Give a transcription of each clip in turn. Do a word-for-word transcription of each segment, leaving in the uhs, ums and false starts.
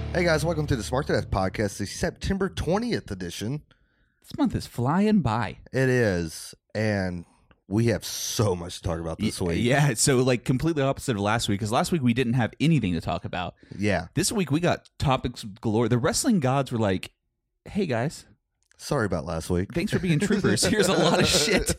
Hey guys, welcome to the Smart to Death podcast, the September twentieth edition. This month is flying by. It is, and we have so much to talk about this Y- week. Yeah, so like completely opposite of last week, because last week we didn't have anything to talk about. Yeah. This week we got topics galore. The wrestling gods were like, hey guys, Sorry about last week. thanks for being troopers. Here's a lot of shit.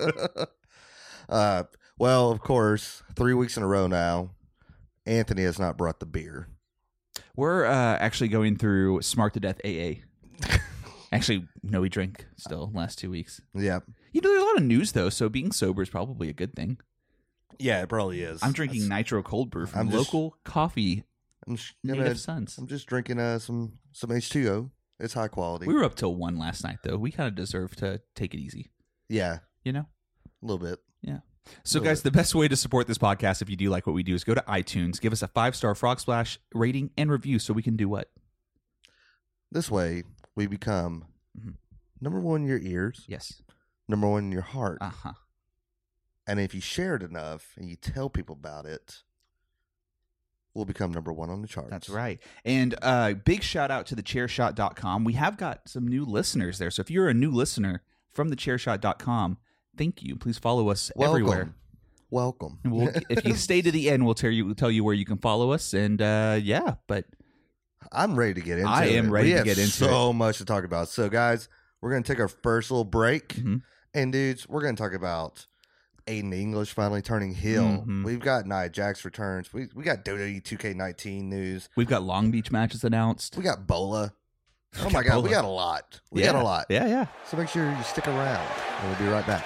uh, well, of course, three weeks in a row now, Anthony has not brought the beer. We're uh, actually going through Smart to Death A A. Actually, no, we drank still last two weeks. Yeah. You know, there's a lot of news though, so being sober is probably a good thing. Yeah, it probably is. I'm drinking That's- Nitro Cold Brew from I'm just- local coffee I'm, just gonna, Native Sons. I'm just drinking uh, some, some H two O. It's high quality. We were up till one last night though. We kind of deserve to take it easy, yeah, you know? a little bit. So, Little guys, the best way to support this podcast, if you do like what we do, is go to iTunes, give us a five-star Frog Splash rating and review so we can do what? This way, we become Mhm. number one in your ears, Yes. number one in your heart. Uh-huh. And if you share it enough and you tell people about it, we'll become number one on the charts. That's right. And uh, big shout out to the chairshot dot com. We have got some new listeners there. So if you're a new listener from the chairshot dot com, thank you. Please follow us Welcome. everywhere. Welcome. And we'll, if you stay to the end, we'll tell you we'll tell you where you can follow us. And uh, yeah, but I'm ready to get into I it. am ready we to have get into so much to talk about. So, guys, we're going to take our first little break. Mhm. And, dudes, we're going to talk about Aiden English finally turning heel. Mhm. We've got Nia Jax returns. We we got W W E two K nineteen news. we've got Long Beach matches announced. We got Bola. Oh, We my got God. We Bola. got a lot. We yeah. got a lot. Yeah, yeah. So make sure you stick around. And we'll be right back.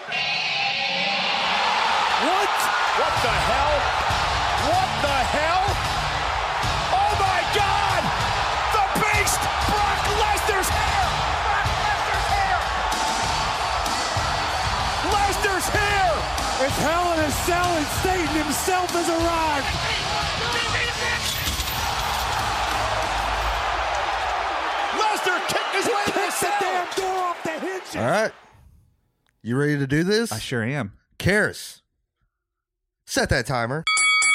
What? What the hell? What the hell? Oh my God! The Beast! Brock Lesnar's here! Brock Lesnar's here! Lesnar's here! It's Hell in a Cell and Satan himself has arrived! Lesnar kicked his way to the cell! the damn door off the hinges! All right. You ready to do this? I sure am. Karis, set that timer.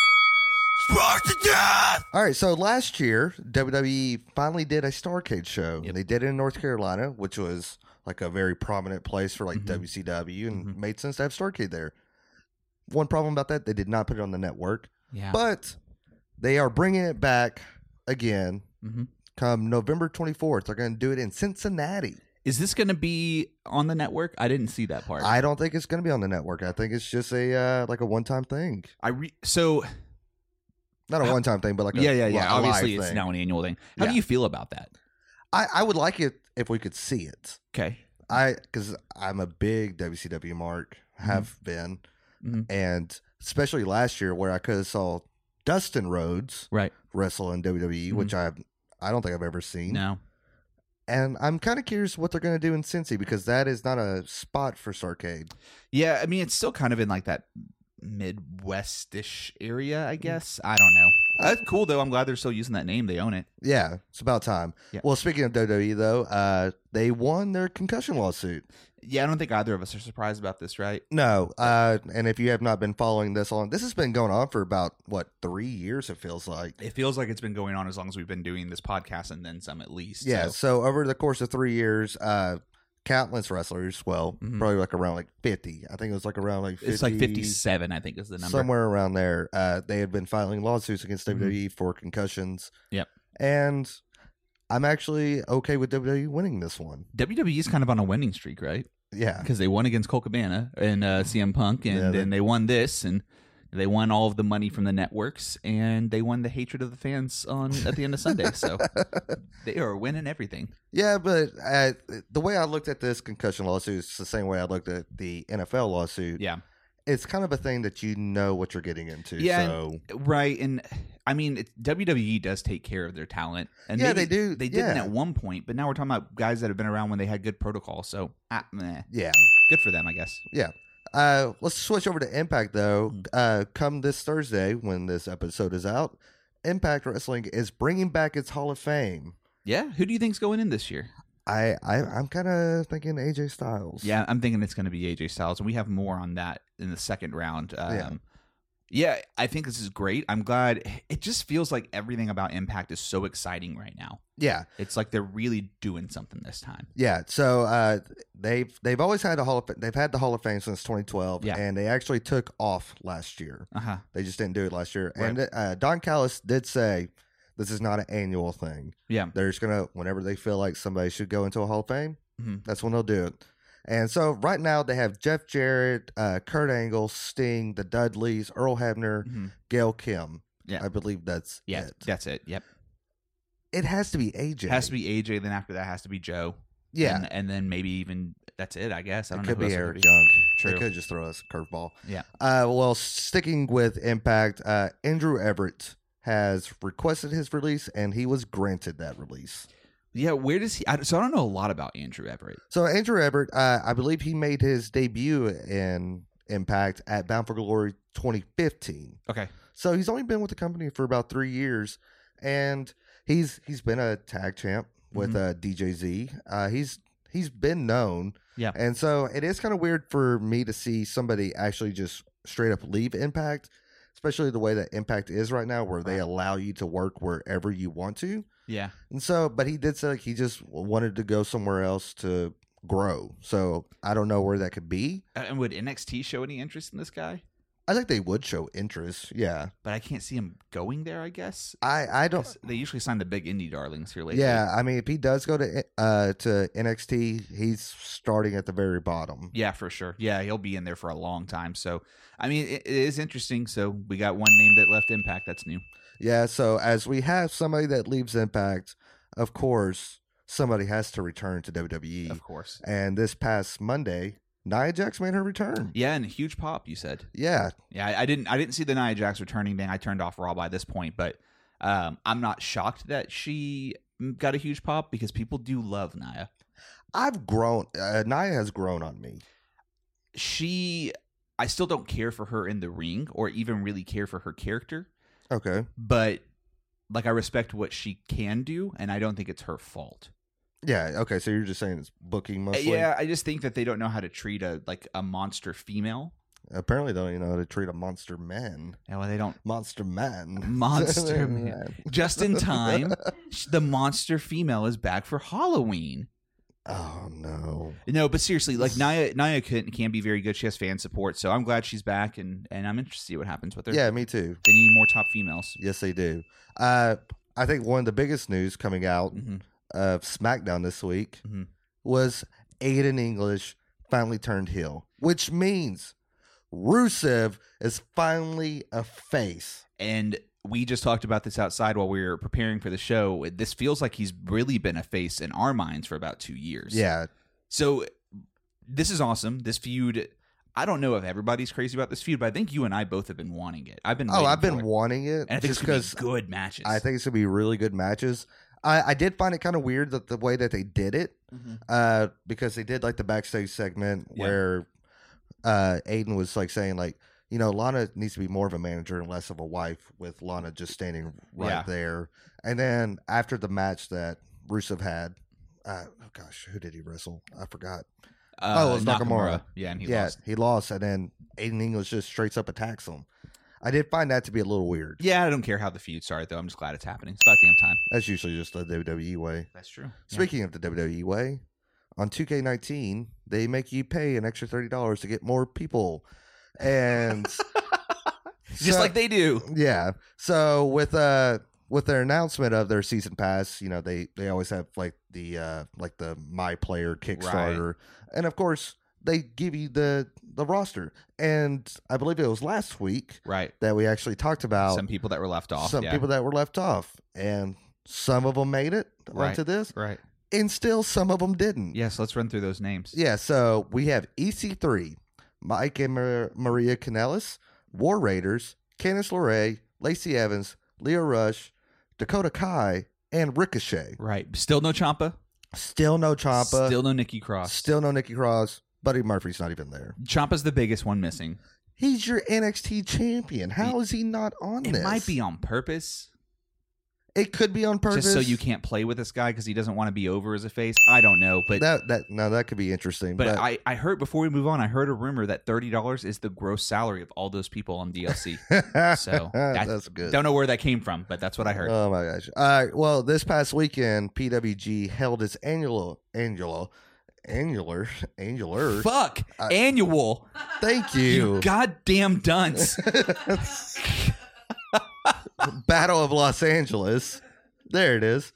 All right, so last year, W W E finally did a Starrcade show. Yep. And they did it in North Carolina, which was like a very prominent place for like Mhm. W C W, and Mhm. made sense to have Starrcade there. One problem about that, they did not put it on the network, Yeah. but they are bringing it back again hmm come November twenty-fourth. They're going to do it in Cincinnati. Is this going to be on the network? I didn't see that part. I don't think it's going to be on the network. I think it's just a uh, like a one-time thing. I re- so Not a How- one-time thing, but like a yeah, yeah, yeah. li- a live Obviously, it's thing. now an annual thing. How Yeah. do you feel about that? I, I would like it if we could see it. Okay. I because I'm a big W C W mark, have been, Mhm. and especially last year where I could have saw Dustin Rhodes Right. wrestle in W W E, which I have, I don't think I've ever seen. No. And I'm kind of curious what they're going to do in Cincy because that is not a spot for Starrcade. Yeah, I mean, it's still kind of in like that Midwest-ish area, Mm. I guess. I don't know. That's cool, though. I'm glad they're still using that name. They own it. Yeah, it's about time. Yeah. Well, speaking of W W E though, uh, they won their concussion lawsuit. Yeah, I don't think either of us are surprised about this, right? No, uh, and if you have not been following this on, this has been going on for about what three years. It feels like. It feels like it's been going on as long as we've been doing this podcast and then some at least. Yeah. So, So over the course of three years, uh, countless wrestlers, well, Mhm. probably like around like fifty. I think it was like around like fifty, it's like fifty-seven, I think, is the number. somewhere around there. Uh, they had been filing lawsuits against Mhm. W W E for concussions. Yep. And I'm actually okay with W W E winning this one. W W E is kind of on a winning streak, right? Yeah. Because they won against Colt Cabana and uh, C M Punk, and Yeah, they- then they won this, and they won all of the money from the networks, and they won the hatred of the fans on at the end of Sunday. So they are winning everything. Yeah, but uh, the way I looked at this concussion lawsuit is the same way I looked at the N F L lawsuit. Yeah, It's kind of a thing that you know what you're getting into. Yeah, So right. And I mean, it, W W E does take care of their talent, and Yeah, maybe they do. They didn't Yeah. at one point, but now we're talking about guys that have been around when they had good protocol. So, ah, meh. yeah. Good for them, I guess. Yeah. Uh, let's switch over to Impact, though. Mm. Uh, come this Thursday, when this episode is out, Impact Wrestling is bringing back its Hall of Fame. Yeah, who do you think's going in this year? I, I I'm kind of thinking A J Styles. Yeah, I'm thinking it's going to be A J Styles, and we have more on that in the second round. Um, Yeah. Yeah, I think this is great. I'm glad. It just feels like everything about Impact is so exciting right now. Yeah, It's like they're really doing something this time. yeah. So uh, they've they've always had a Hall of they've had the Hall of Fame since twenty twelve, Yeah. and they actually took off last year. Uh huh. They just didn't do it last year. Right. And uh, Don Callis did say this is not an annual thing. Yeah. They're just gonna whenever they feel like somebody should go into a Hall of Fame, Mhm. that's when they'll do it. And so right now they have Jeff Jarrett, uh, Kurt Angle, Sting, the Dudleys, Earl Hebner, Mhm. Gail Kim. Yeah. I believe that's Yeah. it. That's it. Yep. It has to be A J. It has to be A J. Then after that has to be Joe. Yeah. And, and then maybe even that's it. I guess I It don't could know. be who else it Eric could be. Young. True. They could just throw us a curveball. Yeah. Uh, well, sticking with Impact, uh, Andrew Everett has requested his release, and he was granted that release. Yeah. Where does he? I, so I don't know a lot about Andrew Everett. So Andrew Everett, uh, I believe he made his debut in Impact at Bound for Glory twenty fifteen. Okay. So he's only been with the company for about three years, and he's he's been a tag champ with Mhm. uh, D J Z. Uh, he's he's been known, Yeah. and so it is kind of weird for me to see somebody actually just straight up leave Impact, especially the way that Impact is right now, where they Right. allow you to work wherever you want to. Yeah. And so, but he did say like he just wanted to go somewhere else to grow. So I don't know where that could be. And would N X T show any interest in this guy? I think they would show interest. Yeah, But I can't see him going there. I guess. I I don't. 'Cause they usually sign the big indie darlings here lately. Yeah, I mean, if he does go to uh to N X T, he's starting at the very bottom. Yeah, for sure. Yeah, he'll be in there for a long time. So, I mean, it, it is interesting. So we got one name that left Impact. That's new. Yeah, so as we have somebody that leaves Impact, of course, somebody has to return to W W E. Of course. And this past Monday, Nia Jax made her return. Yeah, and a huge pop. You said. Yeah, Yeah, I, I didn't. I didn't see the Nia Jax returning thing. I turned off Raw by this point, but um, I'm not shocked that she got a huge pop because people do love Nia. I've grown. Uh, Nia has grown on me. She, I still don't care for her in the ring or even really care for her character, Okay. but like I respect what she can do, and I don't think it's her fault. Yeah. Okay. So you're just saying it's booking mostly. Yeah, I just think that they don't know how to treat a like a monster female. Apparently, they don't even know how to treat a monster man. Yeah, well, they don't. Monster man. Monster man. Just in time, the monster female is back for Halloween. Oh no. No, but seriously, like Nia, Nia can, can be very good. She has fan support, so I'm glad she's back, and, and I'm interested to see what happens with her. Yeah, me too. They need more top females. Yes, they do. Uh, I think one of the biggest news coming out hmm of SmackDown this week Mhm. was Aiden English finally turned heel, which means Rusev is finally a face. And we just talked about this outside while we were preparing for the show. This feels like he's really been a face in our minds for about two years. Yeah. So this is awesome. This feud, I don't know if everybody's crazy about this feud, but I think you and I both have been wanting it. I've been Oh, waiting I've been for it. wanting it And I think just it's going because to be good matches. I think it's gonna be really good matches. I, I did find it kind of weird that the way that they did it, Mhm. uh, because they did like the backstage segment Yeah. where uh, Aiden was like saying like, you know, Lana needs to be more of a manager and less of a wife, with Lana just standing right Yeah. there. And then after the match that Rusev had, uh, oh gosh, who did he wrestle? I forgot. Uh, Oh, it was Nakamura. Yeah, and he yeah, lost. he lost, and then Aiden English just straight up attacks him. I did find that to be a little weird. Yeah, I don't care how the feud started, though. I'm just glad it's happening. It's about damn time. That's usually just the W W E way. That's true. Speaking of the W W E way, on two K nineteen, they make you pay an extra thirty dollars to get more people. And Just so- like they do. yeah. So with uh with their announcement of their season pass, you know, they they always have like the uh like the My Player Kickstarter. And of course, they give you the the roster. And I believe it was last week Right. that we actually talked about Some people that were left off. some yeah. people that were left off. And some of them made it Right. onto this, Right. and still some of them didn't. Yes, let's run through those names. Yeah, so we have E C three, Mike and Mar- Maria Kanellis, War Raiders, Candice LeRae, Lacey Evans, Leo Rush, Dakota Kai, and Ricochet. Right. Still no Ciampa. Still no Ciampa. Still no Nikki Cross. Still no Nikki Cross. Buddy Murphy's not even there. Ciampa's the biggest one missing. He's your N X T champion. How is he not on It this? might be on purpose. It could be on purpose. Just so you can't play with this guy because he doesn't want to be over as a face. I don't know, but that that no, that could be interesting. But, But, I, I heard before we move on, I heard a rumor that thirty dollars is the gross salary of all those people on D L C. So that, that's good. Don't know where that came from, but that's what I heard. Oh my gosh! All right. Well, this past weekend, P W G held its annual annual annular annular. Fuck I- annual. Thank You you. goddamn dunce. Battle of Los Angeles. There it is.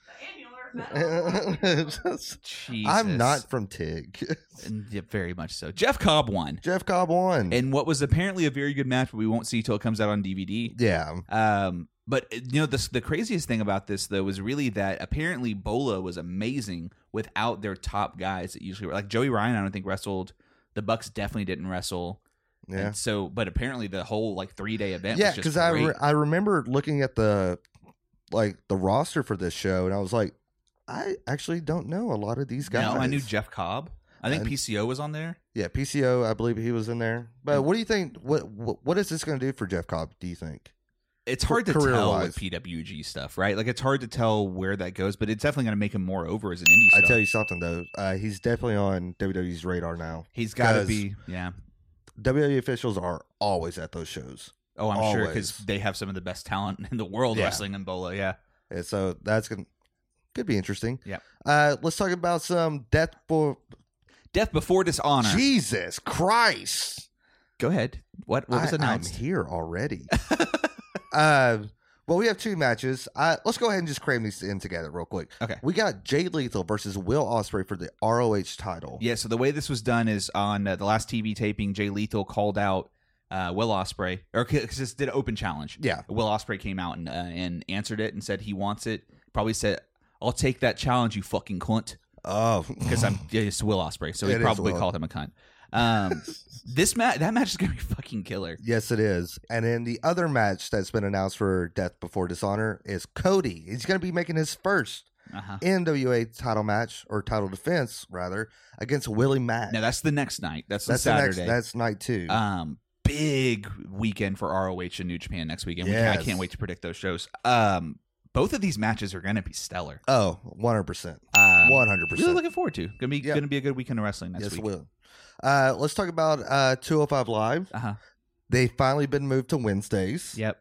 Jesus. I'm not from Tig. And yeah, very much so. Jeff Cobb won. Jeff Cobb won. And what was apparently a very good match, but we won't see till it comes out on D V D. yeah. Um, but you know, the the craziest thing about this though was really that apparently Bola was amazing without their top guys that usually were like Joey Ryan. I don't think wrestled. The Bucks definitely didn't wrestle. Yeah. And so, but apparently the whole like three day event. Yeah, was just because I great. re- I remember looking at the like the roster for this show, and I was like, I actually don't know a lot of these guys. No, I knew Jeff Cobb. I think And- P C O was on there. Yeah, P C O, I believe he was in there. But And- what do you think? What what, what is this going to do for Jeff Cobb? Do you think? It's hard to tell career-wise. with P W G stuff, right? Like it's hard to tell where that goes, but it's definitely going to make him more over as an indie I star. tell you something though, uh, he's definitely on W W E's radar now. He's got to 'cause be, yeah. W W E officials are always at those shows, Oh, I'm sure always. because they have some of the best talent in the world Yeah. wrestling in Bola. Yeah. and so that's gonna could be interesting. Yeah. Uh, let's talk about some death for Death Before Dishonor. Jesus Christ. Go ahead. What what was I, I'm announced? here already. uh, well, we have two matches. Uh, let's go ahead and just cram these in together real quick. Okay. We got Jay Lethal versus Will Ospreay for the R O H title. Yeah. So the way this was done is on uh, the last T V taping, Jay Lethal called out uh, Will Ospreay, or because this did an open challenge. Yeah. Will Ospreay came out and uh, and answered it and said he wants it. Probably said, "I'll take that challenge, you fucking cunt." Oh, Because I'm yeah, it's Will Ospreay, so he It is probably Will. called him a cunt. Um, this match, that match is gonna be fucking killer. yes, it is. And then the other match that's been announced for Death Before Dishonor is Cody. He's going to be making his first Uh-huh. N W A title match, or title defense rather, against Willie Mack. Now that's the next night. That's, that's on the next. Saturday. That's night two. Um, big weekend for R O H and New Japan next weekend. We can- I Yes. can't wait to predict those shows. Um, both of these matches are going to be stellar. oh, one hundred percent. Um, one hundred Really percent. looking forward to. Gonna be Yeah. gonna be a good weekend of wrestling next Yes, week. it will. Uh, let's talk about uh, two oh five Live. Uh huh. They've finally been moved to Wednesdays. Yep.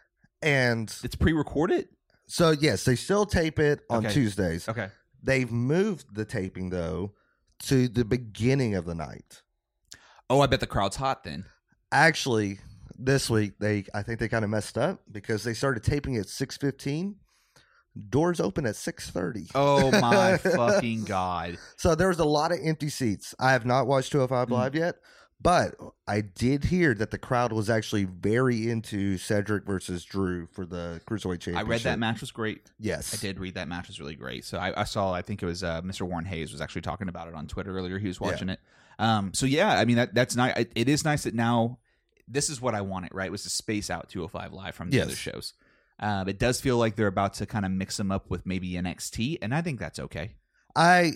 And It's pre-recorded. so, yes, they still tape it on Okay. Tuesdays. Okay. They've moved the taping, though, to the beginning of the night. Oh, I bet the crowd's hot then. Actually, this week, they I think they kind of messed up because they started taping at six fifteen. Doors open at six thirty. Oh my fucking god. So there was a lot of empty seats. I have not watched two oh five Mm. Live yet, but I did hear that the crowd was actually very into Cedric versus Drew for the Cruiserweight Championship. I read that match was great. Yes. I did read that match was really great. So I, I saw, I think it was uh, Mister Warren Hayes was actually talking about it on Twitter earlier. He was watching it. Um, so yeah, I mean that that's nice. It, it is nice that now this is what I wanted. Right, was to space out two oh five Live from the Yes. other shows. Um, it does feel like they're about to kind of mix them up with maybe N X T, and I think that's okay. I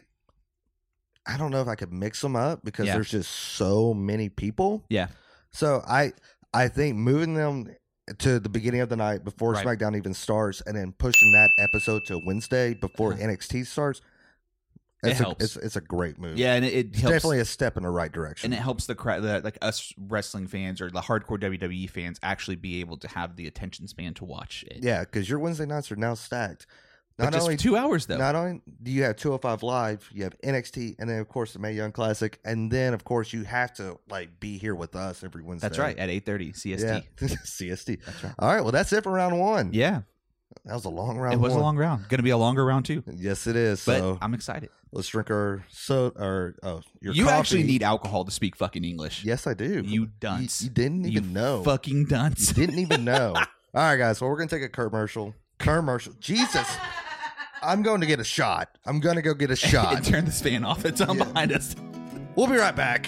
I don't know if I could mix them up because Yeah. there's just so many people. Yeah. So I I think moving them to the beginning of the night before Right. SmackDown even starts, and then pushing that episode to Wednesday before Uh-huh. N X T starts, It it's a, helps. It's, it's a great move. Yeah, and it, it it's helps. definitely a step in the right direction. And it helps the crowd, the, like us wrestling fans or the hardcore W W E fans, actually be able to have the attention span to watch it. Yeah, because your Wednesday nights are now stacked. but Not just only two hours though. not only do you have two oh five Live, you have N X T, and then of course the Mae Young Classic, and then of course you have to like be here with us every Wednesday. That's right, at eight thirty C S T. Yeah, C S T. That's right. All right, well that's it for round one. Yeah, That was a long round. it was one. a long round. Going to be a longer round too. Yes, it is. But So I'm excited. let's drink our so or oh your You coffee. actually need alcohol to speak fucking English. Yes, I do. You dunce. You, you didn't You even know. Fucking dunce. You didn't even know. All right, guys. Well, we're gonna take a commercial. Commercial. Jesus. I'm going to get a shot. I'm going to go get a shot. Turn this fan off. It's on Yeah. behind us. We'll be right back.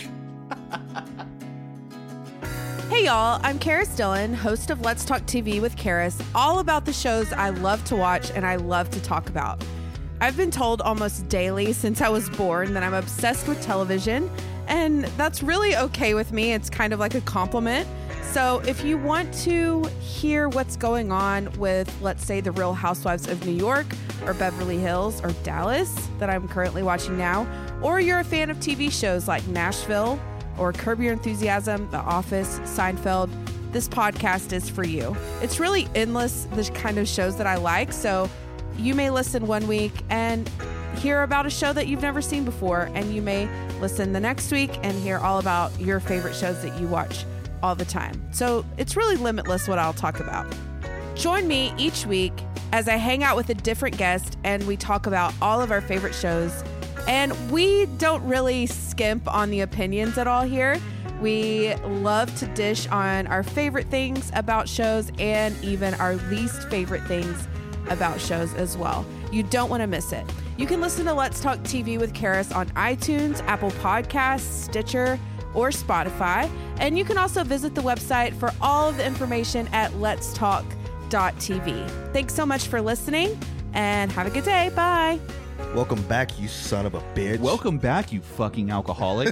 Hey y'all, I'm Karis Dillon, host of Let's Talk T V with Karis, all about the shows I love to watch and I love to talk about. I've been told almost daily since I was born that I'm obsessed with television, and that's really okay with me. It's kind of like a compliment. So if you want to hear what's going on with, let's say, The Real Housewives of New York or Beverly Hills or Dallas that I'm currently watching now, or you're a fan of T V shows like Nashville or Curb Your Enthusiasm, The Office, Seinfeld, this podcast is for you. It's really endless, the kind of shows that I like. So you may listen one week and hear about a show that you've never seen before, and you may listen the next week and hear all about your favorite shows that you watch all the time. So it's really limitless what I'll talk about. Join me each week as I hang out with a different guest and we talk about all of our favorite shows. And we don't really skimp on the opinions at all here. We love to dish on our favorite things about shows and even our least favorite things about shows as well. You don't want to miss it. You can listen to Let's Talk T V with Karis on iTunes, Apple Podcasts, Stitcher, or Spotify. And you can also visit the website for all of the information at lets talk dot t v. Thanks so much for listening and have a good day. Bye. Welcome back, you son of a bitch. Welcome back, you fucking alcoholic.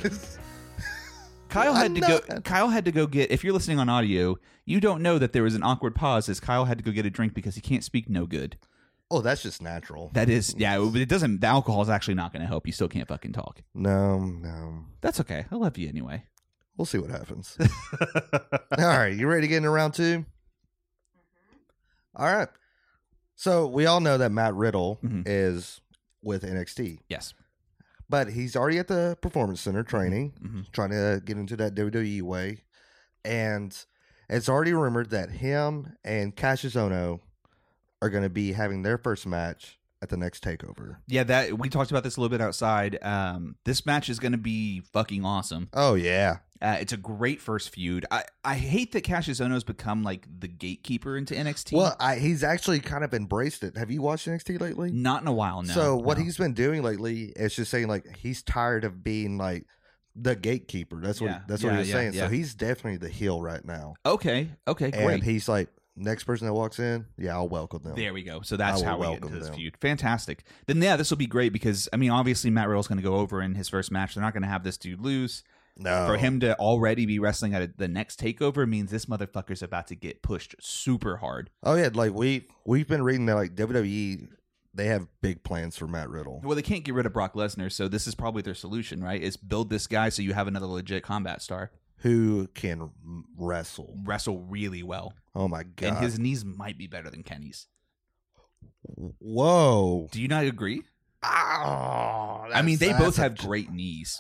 Kyle had to not- go. Kyle had to go get. If you're listening on audio, you don't know that there was an awkward pause as Kyle had to go get a drink because he can't speak no good. Oh, that's just natural. That is, yeah. But it doesn't. The alcohol is actually not going to help. You still can't fucking talk. No, no. That's okay. I love you anyway. We'll see what happens. All right, you ready to get into round two? All right. So we all know that Matt Riddle Mhm. is with N X T, Yes. but he's already at the Performance Center training, hmm trying to get into that W W E way. And it's already rumored that him and Cassius Ohno are going to be having their first match at the next TakeOver. Yeah. That we talked about this a little bit outside. Um, this match is going to be fucking awesome. Oh, yeah. Uh, it's a great first feud. I, I hate that Cassius Ohno's become like the gatekeeper into N X T. Well, I, he's actually kind of embraced it. Have you watched N X T lately? Not in a while now. So what no. he's been doing lately is just saying like he's tired of being like the gatekeeper. That's what Yeah, that's what yeah, he was yeah, saying. yeah. So he's definitely the heel right now. Okay. Okay. And Great. he's like, next person that walks in, yeah, I'll welcome them. There we go. So that's I will how we get welcome into this them. feud. Fantastic. Then yeah, this will be great because I mean, obviously Matt Riddle's going to go over in his first match. They're not going to have this dude lose. No, For him to already be wrestling at a, the next takeover means this motherfucker's about to get pushed super hard. Oh yeah, like we we've been reading that like W W E, they have big plans for Matt Riddle. Well, they can't get rid of Brock Lesnar, so this is probably their solution, right? Is build this guy so you have another legit combat star. Who can wrestle? Wrestle really well. Oh my god! And his knees might be better than Kenny's. Whoa! Do you not agree? Oh, I mean, they that's- both that's have a- great knees.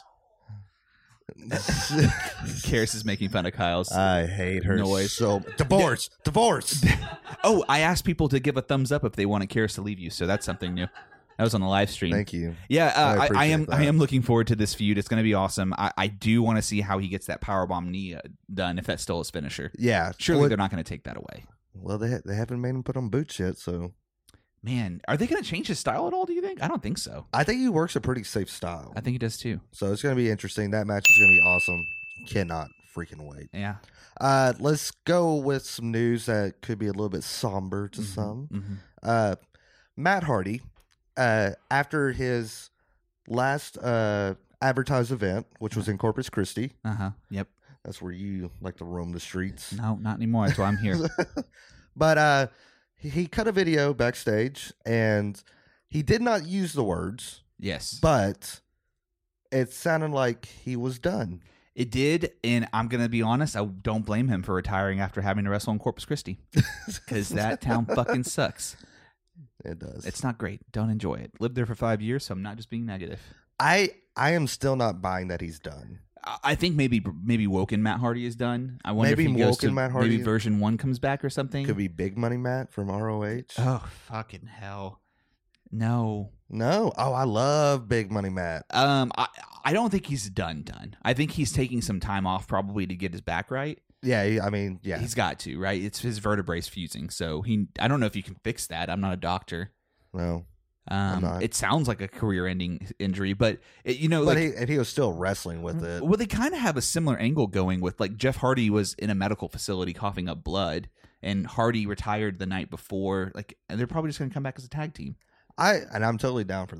Karis is making fun of Kyle's. I hate her Noise. so. Divorce, divorce. oh, I asked people to give a thumbs up if they wanted Karis to leave you, so that's something new. That was on the live stream. Thank you. Yeah, I uh, I, I appreciate am. that. I am looking forward to this feud. It's going to be awesome. I, I do want to see how he gets that powerbomb knee uh, done. If that's still his finisher, Yeah, surely well, they're not going to take that away. well, they ha- they haven't made him put on boots yet, so Man, are they going to change his style at all? Do you think? I don't think so. I think he works a pretty safe style. I think he does too. So it's going to be interesting. That match is going to be awesome. Cannot freaking wait. Yeah. Uh, let's go with some news that could be a little bit somber to some. Mhm. Uh, Matt Hardy, uh, after his last uh, advertised event, which was in Corpus Christi, Uh huh. Yep. that's where you like to roam the streets. No, not anymore. That's why I'm here. But uh, he, he cut a video backstage, and he did not use the words, Yes. but it sounded like he was done. It did, and I'm gonna be honest. I don't blame him for retiring after having to wrestle in Corpus Christi, because that town fucking sucks. It does. It's not great. Don't enjoy it. Lived there for five years, so I'm not just being negative. I I am still not buying that he's done. I- I think maybe maybe Woken Matt Hardy is done. I wonder Maybe if he goes Woken to Matt Hardy- maybe version one comes back or something. Could be Big Money Matt from R O H. Oh fucking hell! No. No. Oh, I love Big Money Matt. Um, I I don't think he's done. Done. I think he's taking some time off probably to get his back right. Yeah, he- I mean, yeah. He's got to, right? It's his vertebrae's fusing, so he. I don't know if you can fix that. I'm not a doctor. no. Um, not. it sounds like a career-ending injury, but it, you know, But like, he, and he was still wrestling with it. well, they kind of have a similar angle going with like Jeff Hardy was in a medical facility coughing up blood, and Hardy retired the night before. Like, and they're probably just going to come back as a tag team. I and I'm totally down for that.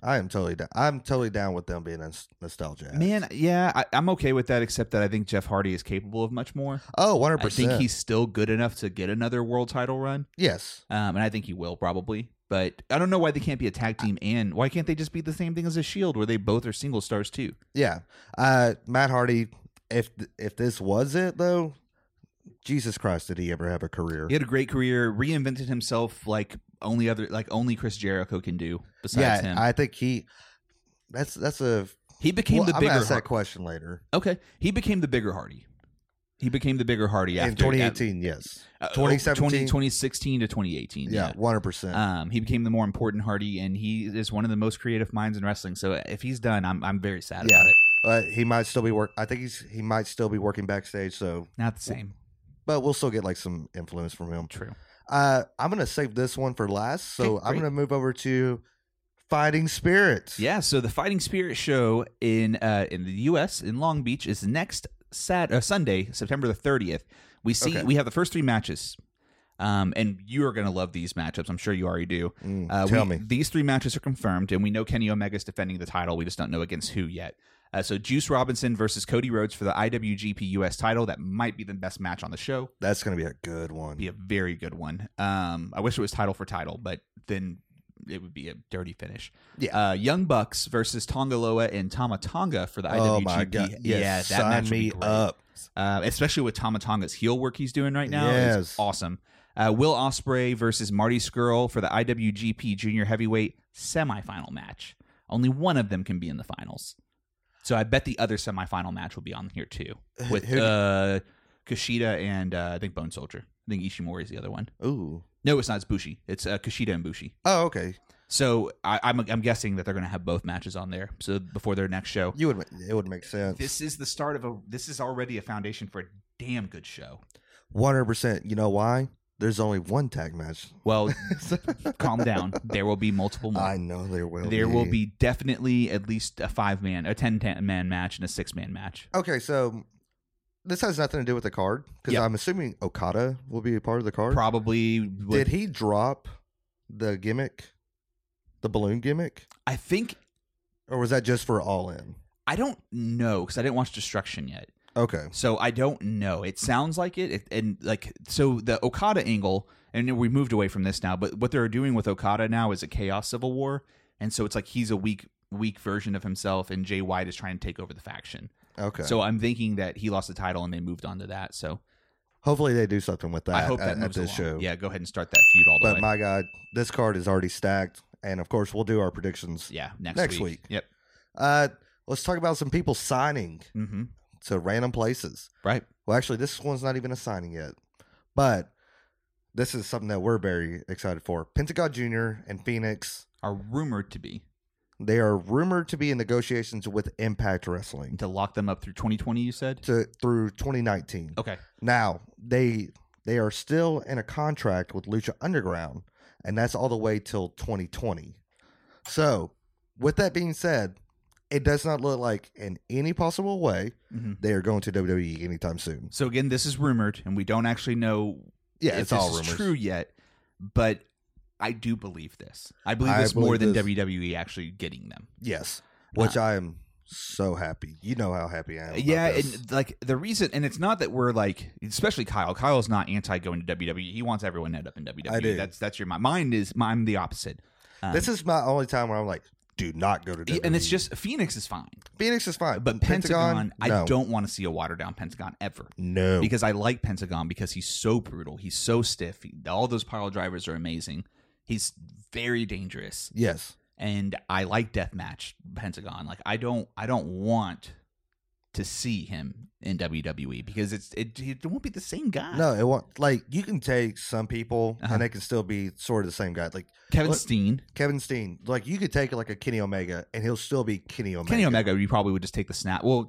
I am totally down. I'm totally down with them being nos- nostalgia. Man, yeah, I, I'm okay with that, except that I think Jeff Hardy is capable of much more. Oh, one hundred I percent. think he's still good enough to get another world title run. Yes. Um, and I think he will probably. But I don't know why they can't be a tag team, and why can't they just be the same thing as a Shield, where they both are single stars too? Yeah. Uh, Matt Hardy, if if this was it, though, Jesus Christ, did he ever have a career? He had a great career, reinvented himself like only other like only Chris Jericho can do besides yeah, him. I think he. That's that's a. he became Well, the I'm bigger gonna ask that Har- question later. Okay. He became the bigger Hardy. He became the bigger Hardy after In twenty eighteen, yes. uh, twenty seventeen? twenty sixteen to twenty eighteen. Yeah, Yeah. one hundred percent. Um, he became the more important Hardy, and he is one of the most creative minds in wrestling. So if he's done, I'm I'm very sad Yeah. about it. But he might still be work. I think he's he might still be working backstage. So, Not the same. but we'll still get like some influence from him. True. Uh, I'm gonna save this one for last. So Okay, I'm great. gonna move over to Fighting Spirits. Yeah. So the Fighting Spirit show in uh, in the U S in Long Beach is next Sat uh, Sunday, September the thirtieth. We see Okay. we have the first three matches. Um, and you are going to love these matchups. I'm sure you already do. Mm, Uh, tell we, me. These three matches are confirmed, and we know Kenny Omega is defending the title. We just don't know against who yet. Uh, so Juice Robinson versus Cody Rhodes for the I W G P U S title. That might be the best match on the show. That's gonna be a good one. Be a very good one. Um, I wish it was title for title, but then it would be a dirty finish. Yeah. Uh, Young Bucks versus Tongaloa and Tama Tonga for the Oh I W G P. my god! Yeah, Yes, that sign match would me be great. up. Uh, especially with Tama Tonga's heel work he's doing right now. Yes. Is awesome. Uh, Will Ospreay versus Marty Scurll for the I W G P Junior Heavyweight semifinal match. Only one of them can be in the finals. So I bet the other semifinal match will be on here too, with Who- uh, Kushida and uh, I think Bone Soldier. I think Ishimori is the other one. Ooh. No, it's not. It's Bushi. It's uh, Kushida and Bushi. Oh, okay. So I, I'm I'm guessing that they're going to have both matches on there. So before their next show, You would. It would make sense. this is the start of a. This is already a foundation for a damn good show. One hundred percent. You know why? There's only one tag match. Well, calm down. There will be multiple more. I know there will. There be. will be definitely at least a five man, a ten man match, and a six man match. Okay, so this has nothing to do with the card because Yep. I'm assuming Okada will be a part of the card. Probably. Would, Did he drop the gimmick, the balloon gimmick, I think. or was that just for All In? I don't know because I didn't watch Destruction yet. Okay. So I don't know. It sounds like it, it, and like so the Okada angle, and we moved away from this now. But what they're doing with Okada now is a Chaos Civil War, and so it's like he's a weak, weak version of himself, and Jay White is trying to take over the faction. Okay. So I'm thinking that he lost the title and they moved on to that. So hopefully they do something with that. I hope that at, moves at this along. show. Yeah, go ahead and start that feud all the But way. my God, this card is already stacked, and of course we'll do our predictions. yeah, next, next week. week. Yep. Uh, let's talk about some people signing Mm-hmm. to random places. Right. Well, actually, this one's not even a signing yet, but this is something that we're very excited for. Pentagon Junior and Phoenix, Are rumored to be they are rumored to be in negotiations with Impact Wrestling to lock them up through twenty twenty. You said. to through twenty nineteen. Okay. Now, they they are still in a contract with Lucha Underground, and that's all the way till twenty twenty. So, with that being said, it does not look like in any possible way Mm-hmm. they are going to W W E anytime soon. So again, this is rumored, and we don't actually know Yeah, if it's this all is rumors. true yet. But I do believe this. I believe I this more believe than this. W W E actually getting them. Yes, which Uh, I am so happy. You know how happy I am. about Yeah, this. and like the reason, and it's not that we're like, especially Kyle. Kyle's not anti going to W W E. He wants everyone to end up in W W E. I do. That's that's your mind. Mine is I'm the opposite. Um, this is my only time where I'm like, do not go to W W E. and it's just Phoenix is fine, Phoenix is fine, but Pentagon, I no. don't want to see a watered down Pentagon ever. No, Because I like Pentagon because he's so brutal. He's so stiff. He- all those pile drivers are amazing. He's very dangerous. yes, And I like deathmatch Pentagon. Like I don't I don't want to see him in W W E because it's it, it won't be the same guy. no, it won't. Like you can take some people Uh-huh. and they can still be sort of the same guy. Like Kevin Look- Steen. Kevin Steen, like you could take like a Kenny Omega and he'll still be Kenny Omega. Kenny Omega, you probably would just take the snap. Well,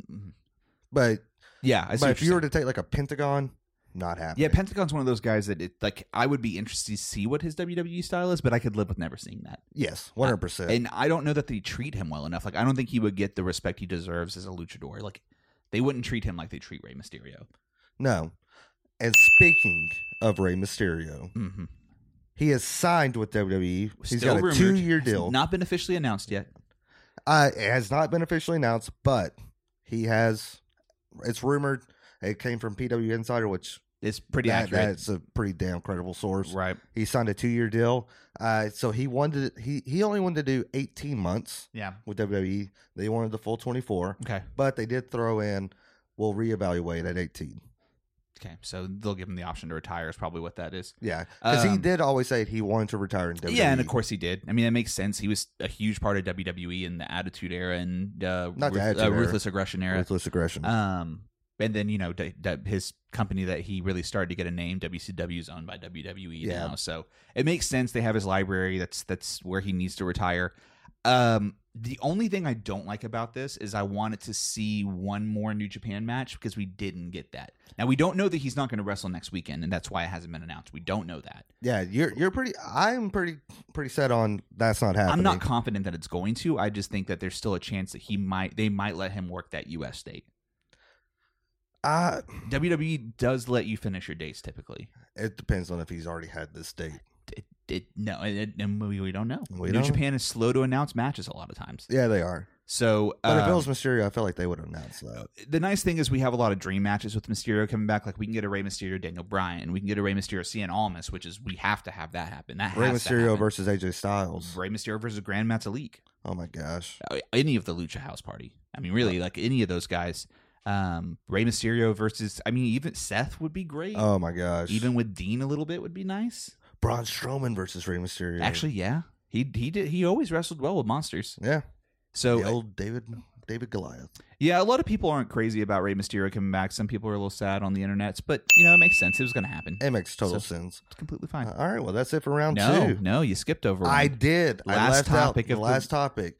but yeah, I see but what if you're you were saying. to take like a Pentagon, not happening. Yeah, Pentagon's one of those guys that it like I would be interested to see what his W W E style is, but I could live with never seeing that. yes, one hundred percent. And I don't know that they treat him well enough. Like I don't think he would get the respect he deserves as a luchador. Like they wouldn't treat him like they treat Rey Mysterio. No. And speaking of Rey Mysterio, Mm-hmm. he is signed with W W E. He's Still got a rumored. two-year Has deal. not been officially announced yet. Uh, it has not been officially announced, but he has. It's rumored. It came from P W Insider, which It's pretty that, accurate. that's a pretty damn credible source. Right. He signed a two-year deal. Uh, so he wanted he he only wanted to do eighteen months Yeah. with W W E. They wanted the full twenty-four, Okay. but they did throw in, we'll reevaluate at eighteen. Okay. So they'll give him the option to retire is probably what that is. Yeah, because he Um, did always say he wanted to retire in W W E. Yeah, and of course he did. I mean, that makes sense. He was a huge part of W W E in the Attitude Era and uh, Not the Ruth- Attitude uh, Era. Ruthless Aggression Era. Ruthless Aggression. Um, and then you know d- d- his company that he really started to get a name, W C W, is owned by W W E Yeah. now. So it makes sense. They have his library. That's that's where he needs to retire. Um, the only thing I don't like about this is I wanted to see one more New Japan match because we didn't get that. Now we don't know that he's not going to wrestle next weekend, and that's why it hasn't been announced. We don't know that. yeah, you're you're pretty. I'm pretty pretty set on that's not happening. I'm not confident that it's going to. I just think that there's still a chance that he might. They might let him work that U S date. Uh, W W E does let you finish your dates typically. it depends on if he's already had this date. It, it, no, it, and we, we don't know. We New don't? Japan is slow to announce matches a lot of times. Yeah, they are. So, But if it um, was Mysterio, I feel like they would announce that. the nice thing is we have a lot of dream matches with Mysterio coming back. Like we can get a Rey Mysterio, Daniel Bryan. We can get a Rey Mysterio, Cien Almas, which is we have to have that happen. That Rey has to Mysterio happen. versus A J Styles. Rey Mysterio versus Grand Metalik. Oh my gosh. Uh, Any of the Lucha House Party. I mean, really, like any of those guys. Um, Rey Mysterio versus. I mean, even Seth would be great. Oh my gosh. Even with Dean a little bit would be nice. Braun Strowman versus Rey Mysterio. Actually, yeah, he he did. He always wrestled well with monsters. yeah. So The old David David Goliath. yeah, a lot of people aren't crazy about Rey Mysterio coming back. Some people are a little sad on the internet, but you know it makes sense. It was going to happen. It makes total So- sense. It's completely fine. Uh, all right, well that's it for round no, two. no, you skipped over. I one. did. I Last left topic out of the the- last topic.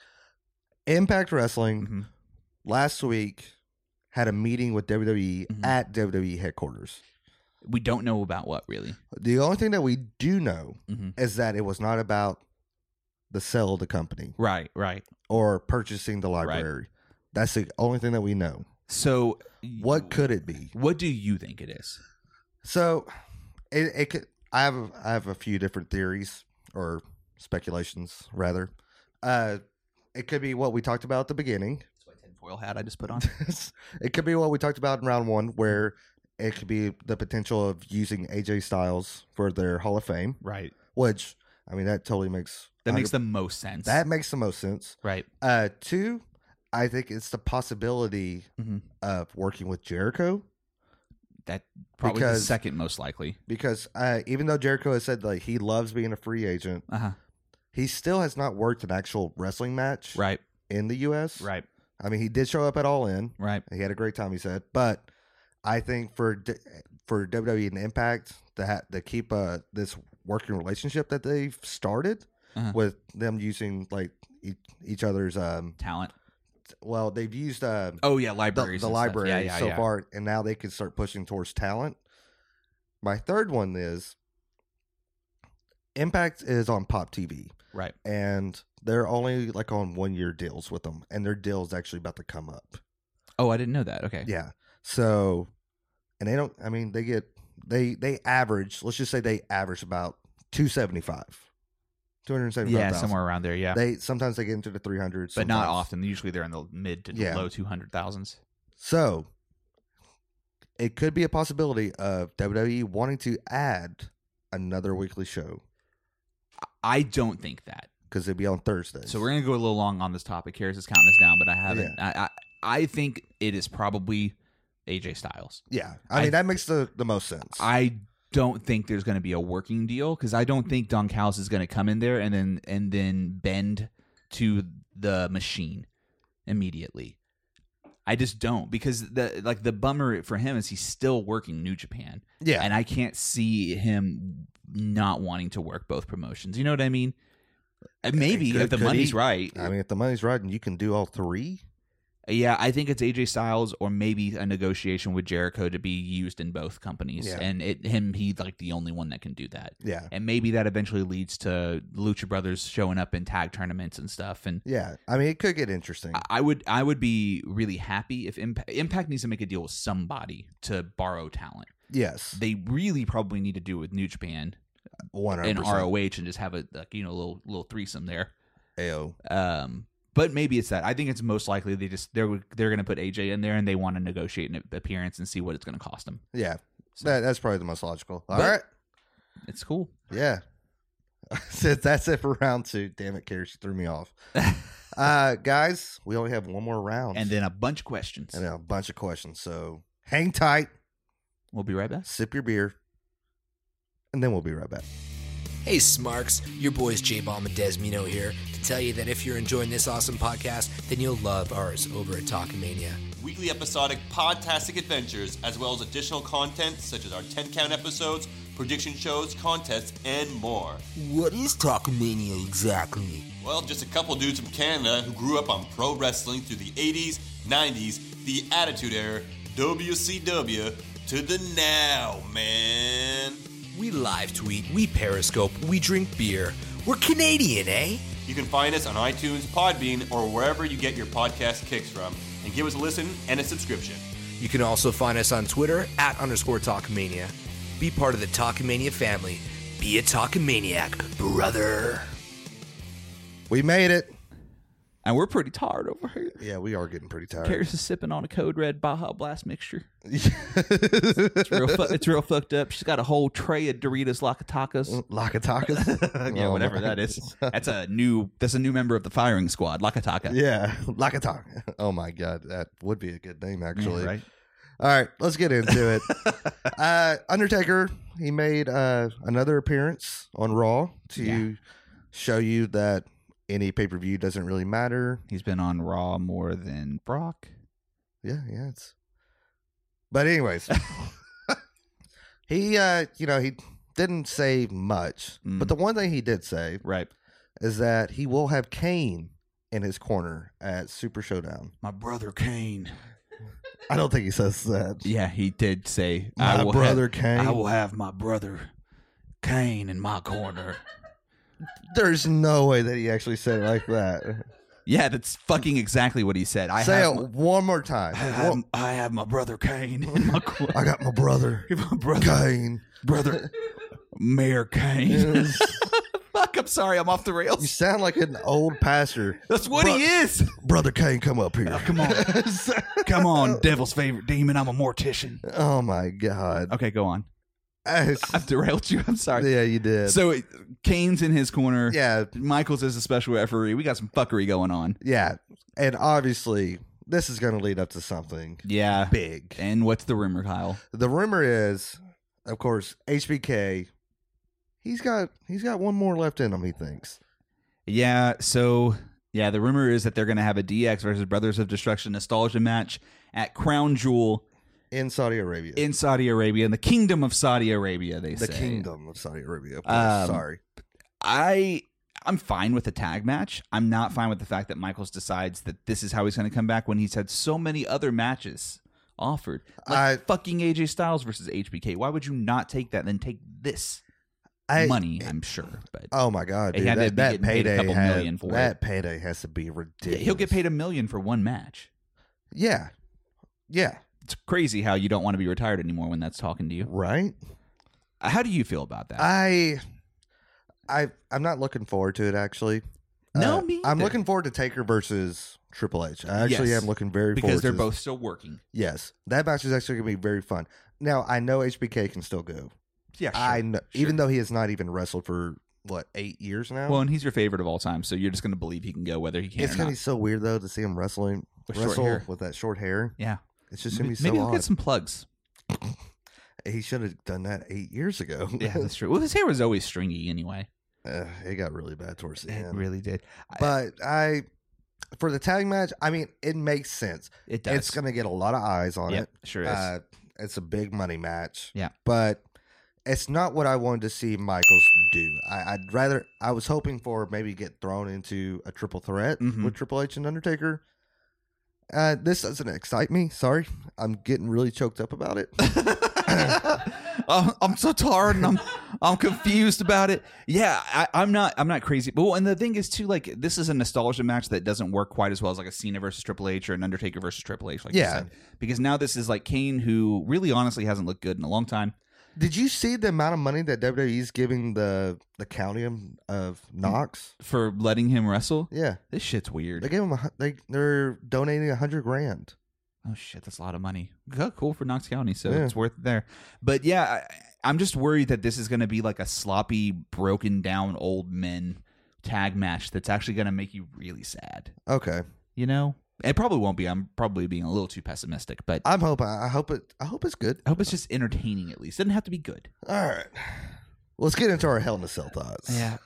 Impact Wrestling Mhm. last week had a meeting with W W E Mhm. at W W E headquarters. We don't know about what really. The only thing that we do know hmm is that it was not about the sale of the company Right, right. or purchasing the library. That's the only thing that we know. So What could it be? What do you think it is? So, it, it could. I have a, I have a few different theories or speculations, rather. Uh, it could be what we talked about at the beginning. That's my tinfoil hat I just put on. It could be what we talked about in round one, where it could be the potential of using A J Styles for their Hall of Fame, Right. which I mean that totally makes That makes the most sense. that makes the most sense. right. Uh, two, I think it's the possibility Mhm. of working with Jericho. That probably the Because- second most likely. Because uh, even though Jericho has said like he loves being a free agent, Uh huh. he still has not worked an actual wrestling match Right. in the U S. Right. I mean, he did show up at All In. Right. He had a great time, he said. But I think for D- for W W E and Impact to ha- to keep uh, this working relationship that they've started Uh-huh. with them using like e- each other's um Talent. well they've used uh, Oh yeah, the, libraries. the and stuff. library Yeah, yeah, so yeah. far, and now they can start pushing towards talent. My third one is Impact is on Pop T V, Right. and they're only like on one year deals with them, and their deal's actually about to come up. Oh, I didn't know that. Okay. Yeah, so and they don't. I mean, they get they they average. Let's just say they average about two seventy five, two hundred seventy five. Yeah, somewhere around there. Yeah. They sometimes they get into the three hundreds, but not often. Usually they're in the mid to Yeah. low two hundred thousands. So it could be a possibility of W W E wanting to add another weekly show I don't think that. because it'd be on Thursdays. So we're gonna go a little long on this topic. Harris is counting us down, but I haven't. I, I I think it is probably A J Styles. yeah, I, I- mean that makes the, the most sense. I don't think there's going to be a working deal because I don't think Don Callis is going to come in there and then and then bend to the machine immediately. I just don't because the like the bummer for him is he's still working New Japan. yeah, And I can't see him not wanting to work both promotions. You know what I mean? Uh, Maybe Could- if the could money's he? right. I mean if the money's right and you can do all three. Yeah, I think it's A J Styles or maybe a negotiation with Jericho to be used in both companies. Yeah. And it him he's like the only one that can do that. Yeah, And maybe that eventually leads to Lucha Brothers showing up in tag tournaments and stuff. And yeah. I mean it could get interesting. I- I would I would be really happy if Impact, Impact needs to make a deal with somebody to borrow talent. yes, They really probably need to do it with New Japan one hundred in percent. R O H and just have a like, you know little little threesome there. Ayo. Um, but maybe it's that. I think it's most likely they just they're they're going to put A J in there and they want to negotiate an appearance and see what it's going to cost them. Yeah, So- that, that's probably the most logical. All But- right. It's cool. Yeah. So that's it for round two. Damn it, Carrie, she threw me off. uh, guys, we only have one more round. And then a bunch of questions. and a bunch of questions. So hang tight, We'll be right back. sip your beer, and then we'll be right back. Hey Smarks, your boys J-Bomb and Desmino here to tell you that if you're enjoying this awesome podcast, then you'll love ours over at Talkamania. Weekly episodic podtastic adventures, as well as additional content such as our ten count episodes, prediction shows, contests, and more. What is Talkamania exactly? Well, just a couple dudes from Canada who grew up on pro wrestling through the eighties, nineties, the Attitude Era, W C W, to the now, man. We live tweet, we periscope, we drink beer. We're Canadian, eh? You can find us on iTunes, Podbean, or wherever you get your podcast kicks from, and give us a listen and a subscription. You can also find us on Twitter at underscore Talkamania. Be part of the Talkamania family. Be a Talkamaniac, brother. We made it. And we're pretty tired over here. Yeah, we are getting pretty tired. Karis is sipping on a Code Red Baja Blast mixture. It's real, fu- it's real fucked up. She's got a whole tray of Doritos Lakatakas. Lakatakas. yeah, Oh, whatever my that is. That's a new. That's a new member of the firing squad, Lakataka. Yeah, Lakataka. Oh my god, that would be a good name actually. Yeah, right. All right, let's get into it. uh, Undertaker, he made uh, another appearance on Raw to Yeah. show you that any pay-per-view doesn't really matter. He's been on Raw more than Brock. Yeah, yeah, it's. But anyways, he, uh, you know, he didn't say much, Mm. but the one thing he did say Right. is that he will have Kane in his corner at Super Showdown. My brother Kane. I don't think he says that. Yeah, he did say, My I will brother have, Kane. I will have my brother Kane in my corner. There's no way that he actually said it like that. Yeah, that's fucking exactly what he said. I Say have it my, one more time. I have, I have my brother Kane in my corner. I got my brother, my brother Kane. brother Mayor Kane. Fuck, I'm sorry, I'm off the You rails. sound like an old pastor. That's what Bro- he is. Brother Kane, come up here. Come on. Come on, devil's favorite demon. I'm a mortician. Oh my god. Okay, go on. Uh, I've derailed you. I'm sorry. yeah, you did. So Kane's in his corner. yeah, Michaels is a special referee. We got some fuckery going on. yeah, and obviously this is going to lead up to something Yeah. big. And what's the rumor, Kyle? The rumor is, of course, H B K. He's got he's got one more left in him. He thinks. Yeah, so yeah, the rumor is that they're going to have a D X versus Brothers of Destruction nostalgia match at Crown Jewel In Saudi Arabia. in Saudi Arabia, in the Kingdom of Saudi Arabia, they the say. Kingdom of Saudi Arabia. Of course. Um, Sorry. I I'm fine with the tag match. I'm not fine with the fact that Michaels decides that this is how he's going to come back when he's had so many other matches offered. Like I- fucking A J Styles versus H B K. Why would you not take that and then take this I, money? I'm sure, but Oh my god, He dude! had to That, be that getting paid a payday couple has, million for that it. payday has to be Yeah, ridiculous. he'll get paid a million for one match. Yeah, yeah, It's crazy how you don't want to be retired anymore when that's talking to you. right. How do you feel about that? I, I, I'm not looking forward to it. Actually, No, Uh, me I'm either. looking forward to Taker versus Triple H. I actually Yes. am looking very because forward they're to both still working. Yes, that match is actually going to be very fun. Now I know H B K can still go. Yeah, I know, even though he has not even wrestled for what eight years now. Well, and he's your favorite of all time, so you're just going to believe he can go whether he can it's or going to not. be so weird though to see him wrestling With short wrestle hair. with that short hair. Yeah, It's just going to be so maybe he'll odd. get some plugs. He should have done that eight years ago. Yeah, that's true. Well, his hair was always stringy anyway. uh, it got really bad towards the It end. really did. I- But I, for the tag match, I mean, it makes sense. it does. It's going to get a lot of eyes on Yep, it. sure is. Uh, it's a big money match. Yeah. But it's not what I wanted to see Michaels do. I, I'd rather, I was hoping for maybe get thrown into a triple threat Mhm. with Triple H and Undertaker. Uh, this doesn't excite me. Sorry. I'm getting really choked up about it. Oh, I'm so tired and I'm I'm confused about it. Yeah, I, I'm not I'm not crazy. But well, and the thing is too, like this is a nostalgia match that doesn't work quite as well as like a Cena versus Triple H or an Undertaker versus Triple H. Like you Yeah. said. Because now this is like Kane, who really honestly hasn't looked good in a long time. Did you see the amount of money that W W E is giving the the county of Knox for letting him wrestle? Yeah, this shit's weird. They gave him a, they they're donating a hundred grand. Oh shit, that's a lot of money. Cool for Knox County, so yeah. it's worth it there. But yeah, I, I'm just worried that this is going to be like a sloppy, broken down old men tag match that's actually going to make you really sad. Okay, you know. It probably won't be. I'm probably being a little too pessimistic, but I'm hoping. I hope it. I hope it's good. I hope it's just entertaining. At least it doesn't have to be good. All right, let's get into our Hell in a Cell thoughts. Yeah.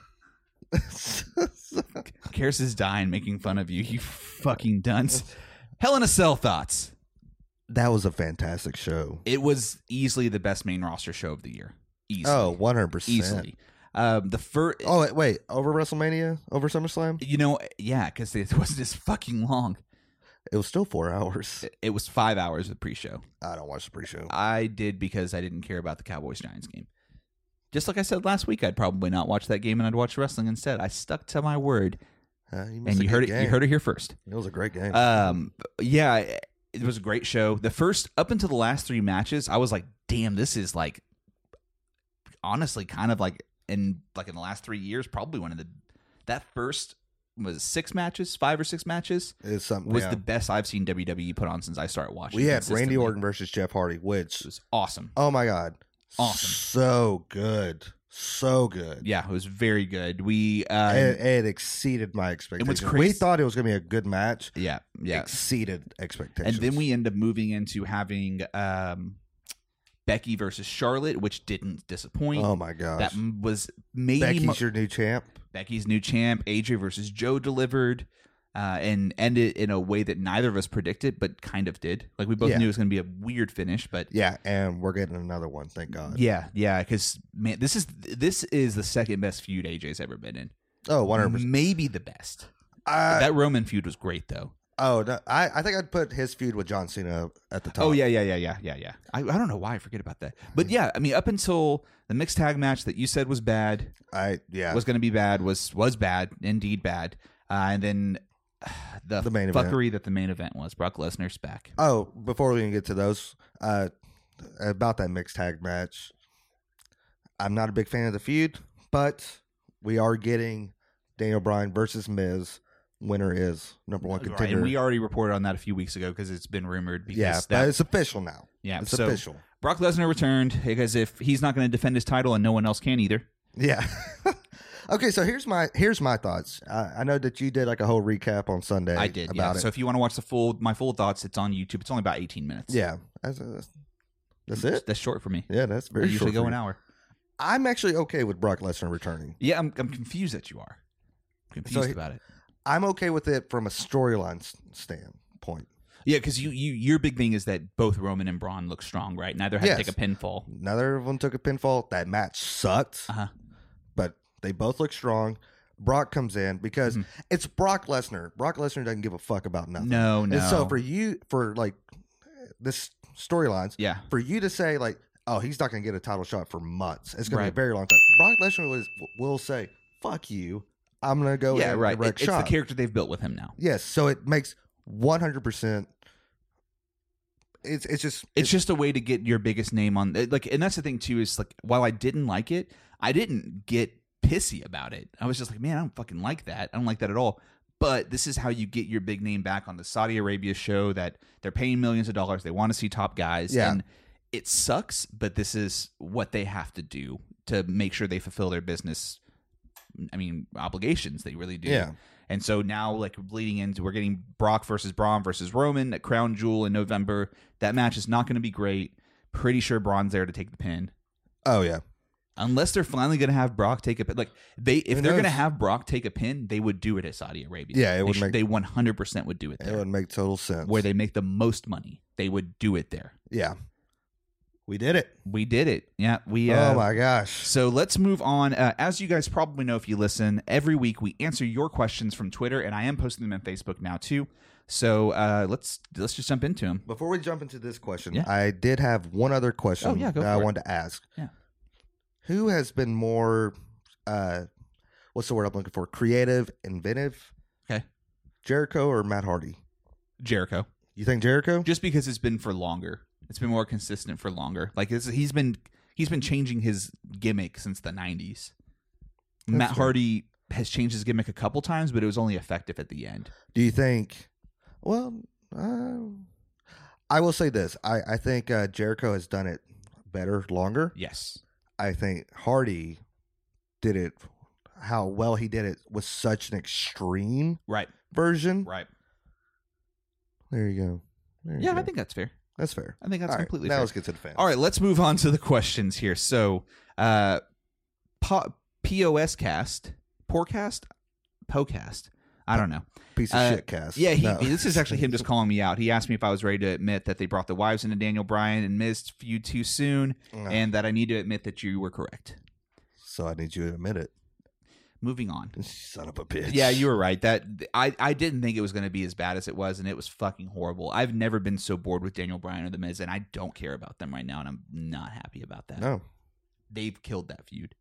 Karis is dying, making fun of you. You fucking dunce. Hell in a Cell thoughts. That was a fantastic show. It was easily the best main roster show of the year. Easily. Oh, one hundred percent. Easily. Um, the first. Oh wait, wait, over WrestleMania, over SummerSlam. You know, yeah, because it wasn't as fucking long. It was still four hours. It was five hours of pre-show. I don't watch the pre-show. I did because I didn't care about the Cowboys-Giants game. Just like I said last week, I'd probably not watch that game and I'd watch wrestling instead. I stuck to my word, uh, you and you heard it. Game. You heard it here first. It was a great game. Um, yeah, it was a great show. The first up until the last three matches, I was like, "Damn, this is like, honestly, kind of like in like in the last three years, probably one of the that first." Was six matches, five or six matches? It's something was yeah. the best I've seen W W E put on since I started watching. We had Randy Orton versus Jeff Hardy, which it was awesome. Oh my god, awesome! So good, so good. Yeah, it was very good. We uh, it, it exceeded my expectations. Crazy. We thought it was going to be a good match. Yeah, yeah, exceeded expectations. And then we end up moving into having um, Becky versus Charlotte, which didn't disappoint. Oh my gosh, that was maybe Becky's mo- your new champ. Becky's new champ. A J versus Joe delivered, uh, and ended in a way that neither of us predicted, but kind of did. Like we both yeah. knew it was going to be a weird finish, but yeah, and we're getting another one. Thank God. Yeah, yeah, because man, this is this is the second best feud A J's ever been in. Oh, one hundred percent. Maybe the best. Uh, that Roman feud was great, though. Oh, no, I I think I'd put his feud with John Cena at the top. Oh yeah, yeah, yeah, yeah, yeah, yeah. I, I don't know why I forget about that, but yeah, I mean, up until the mixed tag match that you said was bad, I yeah was going to be bad, was was bad, indeed bad, uh, and then uh, the, the main fuckery event. that the main event was. Brock Lesnar's back. Oh, before we even get to those, uh, about that mixed tag match, I'm not a big fan of the feud, but we are getting Daniel Bryan versus Miz. Winner is number one contender. Right, and we already reported on that a few weeks ago because it's been rumored. Because yeah, that, but it's official now. Yeah, it's so official. Brock Lesnar returned because if he's not going to defend his title and no one else can either. Yeah. Okay, so here's my here's my thoughts. Uh, I know that you did like a whole recap on Sunday. I did about yeah. it. So if you want to watch the full my full thoughts, it's on YouTube. It's only about eighteen minutes. Yeah, that's, that's, that's it. That's short for me. Yeah, that's very. I usually short go for an you. hour. I'm actually okay with Brock Lesnar returning. Yeah, I'm I'm confused that you are confused So he- about it. I'm okay with it from a storyline s- standpoint. Yeah, because you, you your big thing is that both Roman and Braun look strong, right? Neither had Yes. to take a pinfall. Neither of them took a pinfall. That match sucked, Uh huh. but they both look strong. Brock comes in because Mhm. it's Brock Lesnar. Brock Lesnar doesn't give a fuck about nothing. No, no. And so for you, for like this storylines, yeah, for you to say like, oh, he's not going to get a title shot for months. It's going Right. to be a very long time. Brock Lesnar was, will say, "Fuck you. I'm going to go yeah, in right. and wreck It- it's shop." the character they've built with him now. Yes, so it makes one hundred percent. It's it's just It's just a way to get your biggest name on, like, and that's the thing too. Is like, while I didn't like it, I didn't get pissy about it. I was just like, man, I don't fucking like that. I don't like that at all. But this is how you get your big name back on the Saudi Arabia show that they're paying millions of dollars. They want to see top guys. Yeah. And it sucks, but this is what they have to do to make sure they fulfill their business, I mean, obligations. They really do. Yeah. And so now, like, bleeding into, we're getting Brock versus Braun versus Roman at Crown Jewel in November. That match is not going to be great. Pretty sure Braun's there to take the pin. oh yeah. Unless they're finally going to have Brock take a pin. Like, they, if Who they're going to knows? have Brock take a pin, they would do it at Saudi Arabia. Yeah, it they would sh- make- They one hundred percent would do it It there. would make total sense. Where they make the most money. They would do it there. yeah, we did it. We did it. Yeah, we. Uh, oh my gosh. So let's move on. Uh, as you guys probably know if you listen, every week we answer your questions from Twitter, and I am posting them on Facebook now too. So uh, let's let's just jump into them. Before we jump into this question, Yeah. I did have one other question Oh, yeah, go that I for it. wanted to ask. Yeah. Who has been more, uh, what's the word I'm looking for? Creative, inventive? Okay. Jericho or Matt Hardy? Jericho, You think Jericho? just because it's been for longer, it's been more consistent for longer. Like it's, he's been he's been changing his gimmick since the nineties. Matt fair. Hardy has changed his gimmick a couple times, but it was only effective at the end. Do you think? Well, uh, I will say this. I I think uh, Jericho has done it better, longer. Yes. I think Hardy did it. How well he did it was such an extreme Right. version. Right. There you go. There you Yeah, go. I think that's fair. that's fair. I think that's All right, completely now fair. let's get to the fans. All right, let's move on to the questions here. So, uh, po- P O S cast, Porecast, Pocast. I don't know. Piece of Uh, shit cast. Yeah, he, No. this is actually him just calling me out. He asked me if I was ready to admit that they brought the wives into Daniel Bryan and Miz feud too soon, No. and that I need to admit that you were correct. So I need you to admit it. Moving on. Son of a bitch. Yeah, you were right. That I, I didn't think it was going to be as bad as it was, and it was fucking horrible. I've never been so bored with Daniel Bryan or The Miz, and I don't care about them right now, and I'm not happy about that. No, They've killed that feud.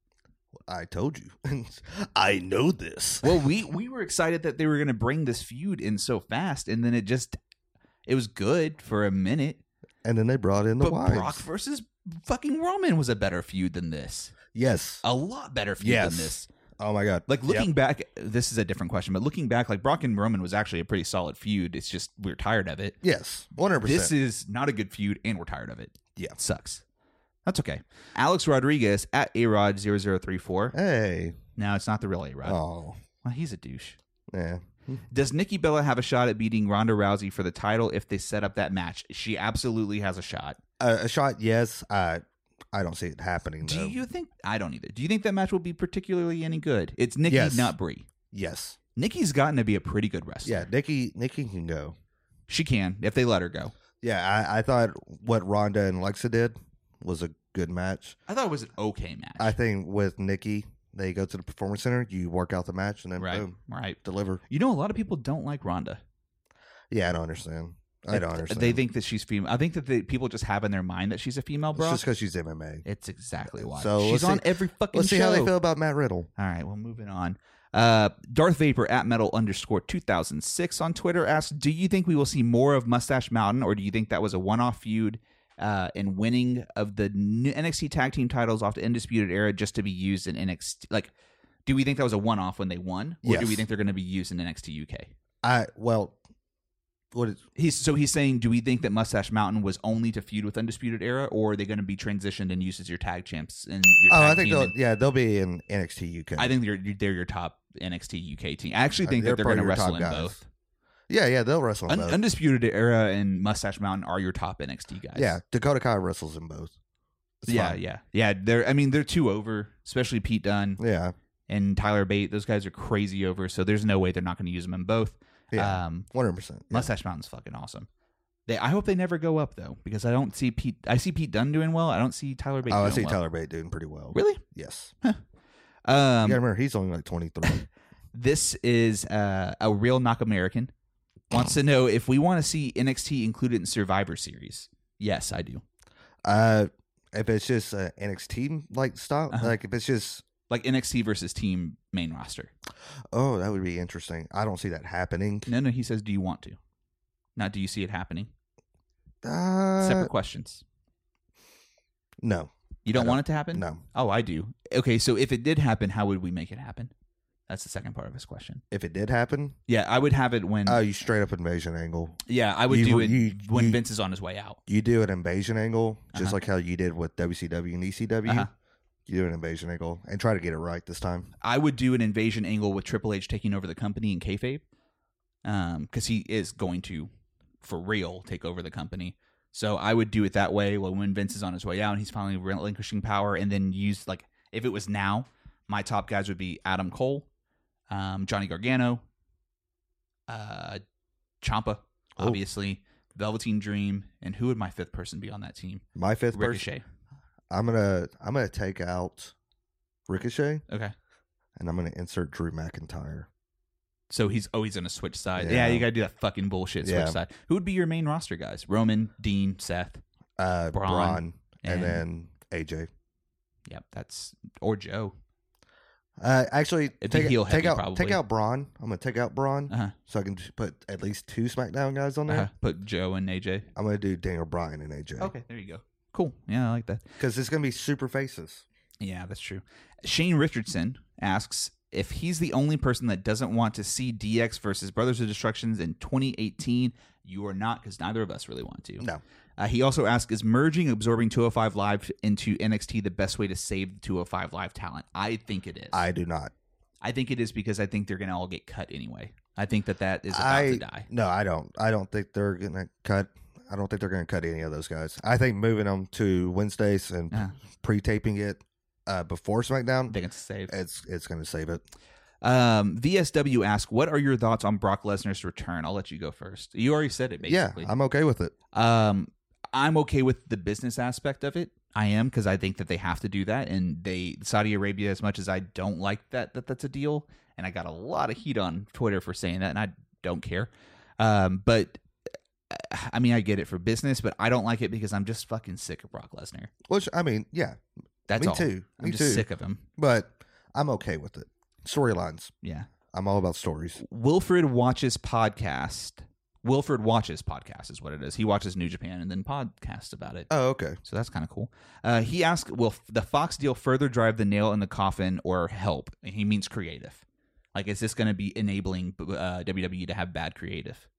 I told you. I know this. Well, we we were excited that they were going to bring this feud in so fast, and then it just it was good for a minute. And then they brought in the But wives. Brock versus fucking Roman was a better feud than this. Yes. A lot better feud Yes. than this. Oh my god. Like looking Yep. back, this is a different question, but looking back, like Brock and Roman was actually a pretty solid feud. It's just we're tired of it. Yes. One hundred percent. This is not a good feud, and we're tired of it. Yeah. It sucks. That's okay. Alex Rodriguez at A Rod zero zero three four. Hey. No, it's not the real A Rod. Oh. Well, he's a douche. Yeah. Does Nikki Bella have a shot at beating Ronda Rousey for the title if they set up that match? She absolutely has a shot. Uh, a shot. Yes. I. I don't see it happening. Do though. you think? I don't either. Do you think that match will be particularly any good? It's Nikki, Yes. not Brie. Yes. Nikki's gotten to be a pretty good wrestler. Yeah. Nikki. Nikki can go. She can if they let her go. Yeah. I, I thought what Ronda and Alexa did was a good match. I thought it was an okay match. I think with Nikki, they go to the Performance Center, you work out the match, and then right, boom, right. deliver. You know, a lot of people don't like Ronda. Yeah, I don't understand. I don't understand. They think that she's female. I think that the people just have in their mind that she's a female it's Brock. just because she's M M A. It's exactly why. So she's let's on see- every fucking Let's see show. how they feel about Matt Riddle. All right, well, moving on. Uh, Darth Vapor at metal underscore two thousand six on Twitter asks, do you think we will see more of Mustache Mountain, or do you think that was a one-off feud uh, and winning of the new N X T tag team titles off the Undisputed Era just to be used in N X T? Like, do we think that was a one-off when they won, or Yes. do we think they're going to be used in N X T U K? I well, what is He's so he's saying, do we think that Mustache Mountain was only to feud with Undisputed Era, or are they going to be transitioned and used as your tag champs? And your oh, tag I think team they'll and- yeah they'll be in N X T U K. I think they're they're your top N X T U K team. I actually Uh, think they're that they're going to probably your wrestle top in guys. both. yeah, yeah, they'll wrestle in Un- both. Undisputed Era and Mustache Mountain are your top N X T guys. yeah, Dakota Kai wrestles in both. It's yeah, fine. yeah, yeah. They're I mean they're two over, especially Pete Dunne yeah, and Tyler Bate. Those guys are crazy over. So there's no way they're not going to use them in both. yeah, Um, one hundred percent. Mustache Mountain's fucking awesome. They I hope they never go up though, because I don't see Pete. I see Pete Dunne doing well. I don't see Tyler Bate. Oh, I doing see well. Tyler Bate doing pretty well. Really? Yes. Um, you gotta remember he's only like twenty three. This is uh, a real knock American. Wants to know if we want to see N X T included in Survivor Series. Yes, I do. uh, if it's just uh, N X T like style, Uh-huh. like if it's just Like N X T versus team main roster. oh, that would be interesting. I don't see that happening. No, no, he says, do you want to? Not do you see it happening? Uh, Separate questions. no, You don't, I don't- want it to happen? no. Oh, I do. Okay, so if it did happen, how would we make it happen? That's the second part of his question. If it did happen, Yeah, I would have it when. oh, you straight up invasion angle. yeah, I would you- do it you- when you- Vince is on his way out. You do an invasion angle, just Uh-huh. like how you did with W C W and E C W. Uh-huh. You do an invasion angle and try to get it right this time. I would do an invasion angle with Triple H taking over the company in kayfabe, um, because he is going to, for real, take over the company. So I would do it that way. Well, when Vince is on his way out and he's finally relinquishing power, and then use like if it was now, my top guys would be Adam Cole, um, Johnny Gargano, uh, Ciampa, Oh. obviously, Velveteen Dream, and who would my fifth person be on that team? My fifth person, Ricochet. I'm gonna I'm gonna take out Ricochet Okay. and I'm gonna insert Drew McIntyre. So he's always going to switch sides. Yeah. Yeah, you got to do that fucking bullshit switch Yeah. side. Who would be your main roster guys? Roman, Dean, Seth. Uh, Braun, Braun, and, and- then A J. Yep, that's or Joe. Uh, actually, It'd be take, heel take heavy, out probably. take out Braun. I'm gonna take out Braun Uh-huh. so I can just put at least two SmackDown guys on there. Uh-huh. Put Joe and A J. I'm gonna do Daniel Bryan and A J. Okay, there you go. cool. Yeah, I like that. Because it's going to be super faces. Yeah, that's true. Shane Richardson asks if he's the only person that doesn't want to see D X versus Brothers of Destructions in twenty eighteen. You are not, because neither of us really want to. No. Uh, he also asks, is merging absorbing two oh five Live into N X T the best way to save the two oh five Live talent? I think it is. I do not. I think it is because I think they're going to all get cut anyway. I think that that is about I, to die. No, I don't. I don't think they're going to cut. I don't think they're going to cut any of those guys. I think moving them to Wednesdays and Yeah. pre-taping it uh, before SmackDown, They can save. it's it's going to save it. Um, V S W asks, what are your thoughts on Brock Lesnar's return? I'll let you go first. You already said it, basically. Yeah, I'm okay with it. Um, I'm okay with the business aspect of it. I am, because I think that they have to do that, and they Saudi Arabia, as much as I don't like that, that that's a deal, and I got a lot of heat on Twitter for saying that, and I don't care. Um, but I mean, I get it for business, but I don't like it because I'm just fucking sick of Brock Lesnar. Which I mean, yeah, That's me all. too. I'm Me just too. sick of him. But I'm okay with it. Storylines. Yeah. I'm all about stories. Wilfred watches podcast. Wilfred watches podcast is what it is. He watches New Japan and then podcasts about it. Oh, okay. So that's kind of cool. Uh, he asked, will the Fox deal further drive the nail in the coffin or help? And he means creative. Like, is this going to be enabling uh, W W E to have bad creative?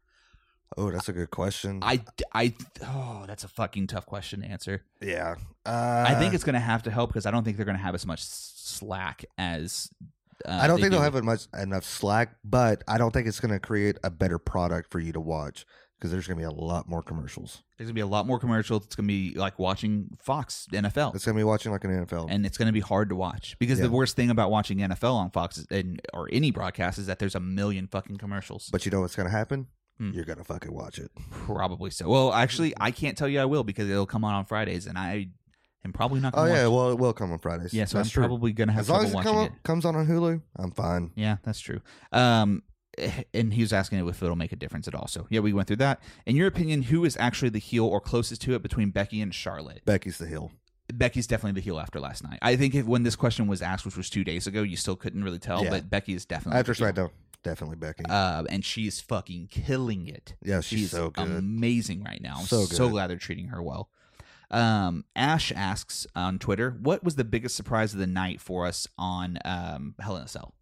Oh, that's a good question. I, I, oh, that's a fucking tough question to answer. yeah. Uh, I think it's going to have to help because I don't think they're going to have as much slack as. Uh, I don't they think do they'll with- have much enough slack, but I don't think it's going to create a better product for you to watch because there's going to be a lot more commercials. There's going to be a lot more commercials. It's going to be like watching Fox N F L. It's going to be watching like an N F L. And it's going to be hard to watch because Yeah. the worst thing about watching N F L on Fox is, and, or any broadcast is that there's a million fucking commercials. But you know what's going to happen? Hmm. You're going to fucking watch it. Probably so. Well, actually, I can't tell you I will because it'll come on on Fridays, and I am probably not Oh, going to yeah. watch Well, it will come on Fridays. Yeah, so That's I'm true. probably going to have As long trouble as it watching come it. on, comes on on Hulu, I'm fine. Yeah, that's true. Um, and he was asking if it'll make a difference at all. So, yeah, we went through that. In your opinion, who is actually the heel or closest to it between Becky and Charlotte? Becky's the heel. Becky's definitely the heel after last night. I think if, when this question was asked, which was two days ago, you still couldn't really tell, Yeah. but Becky is definitely After the heel. SmackDown, definitely Becky. Uh, and she's fucking killing it. Yeah, she's so good. amazing right now. I'm So so, good. glad they're treating her well. Um, Ash asks on Twitter, what was the biggest surprise of the night for us on um, Hell in a Cell?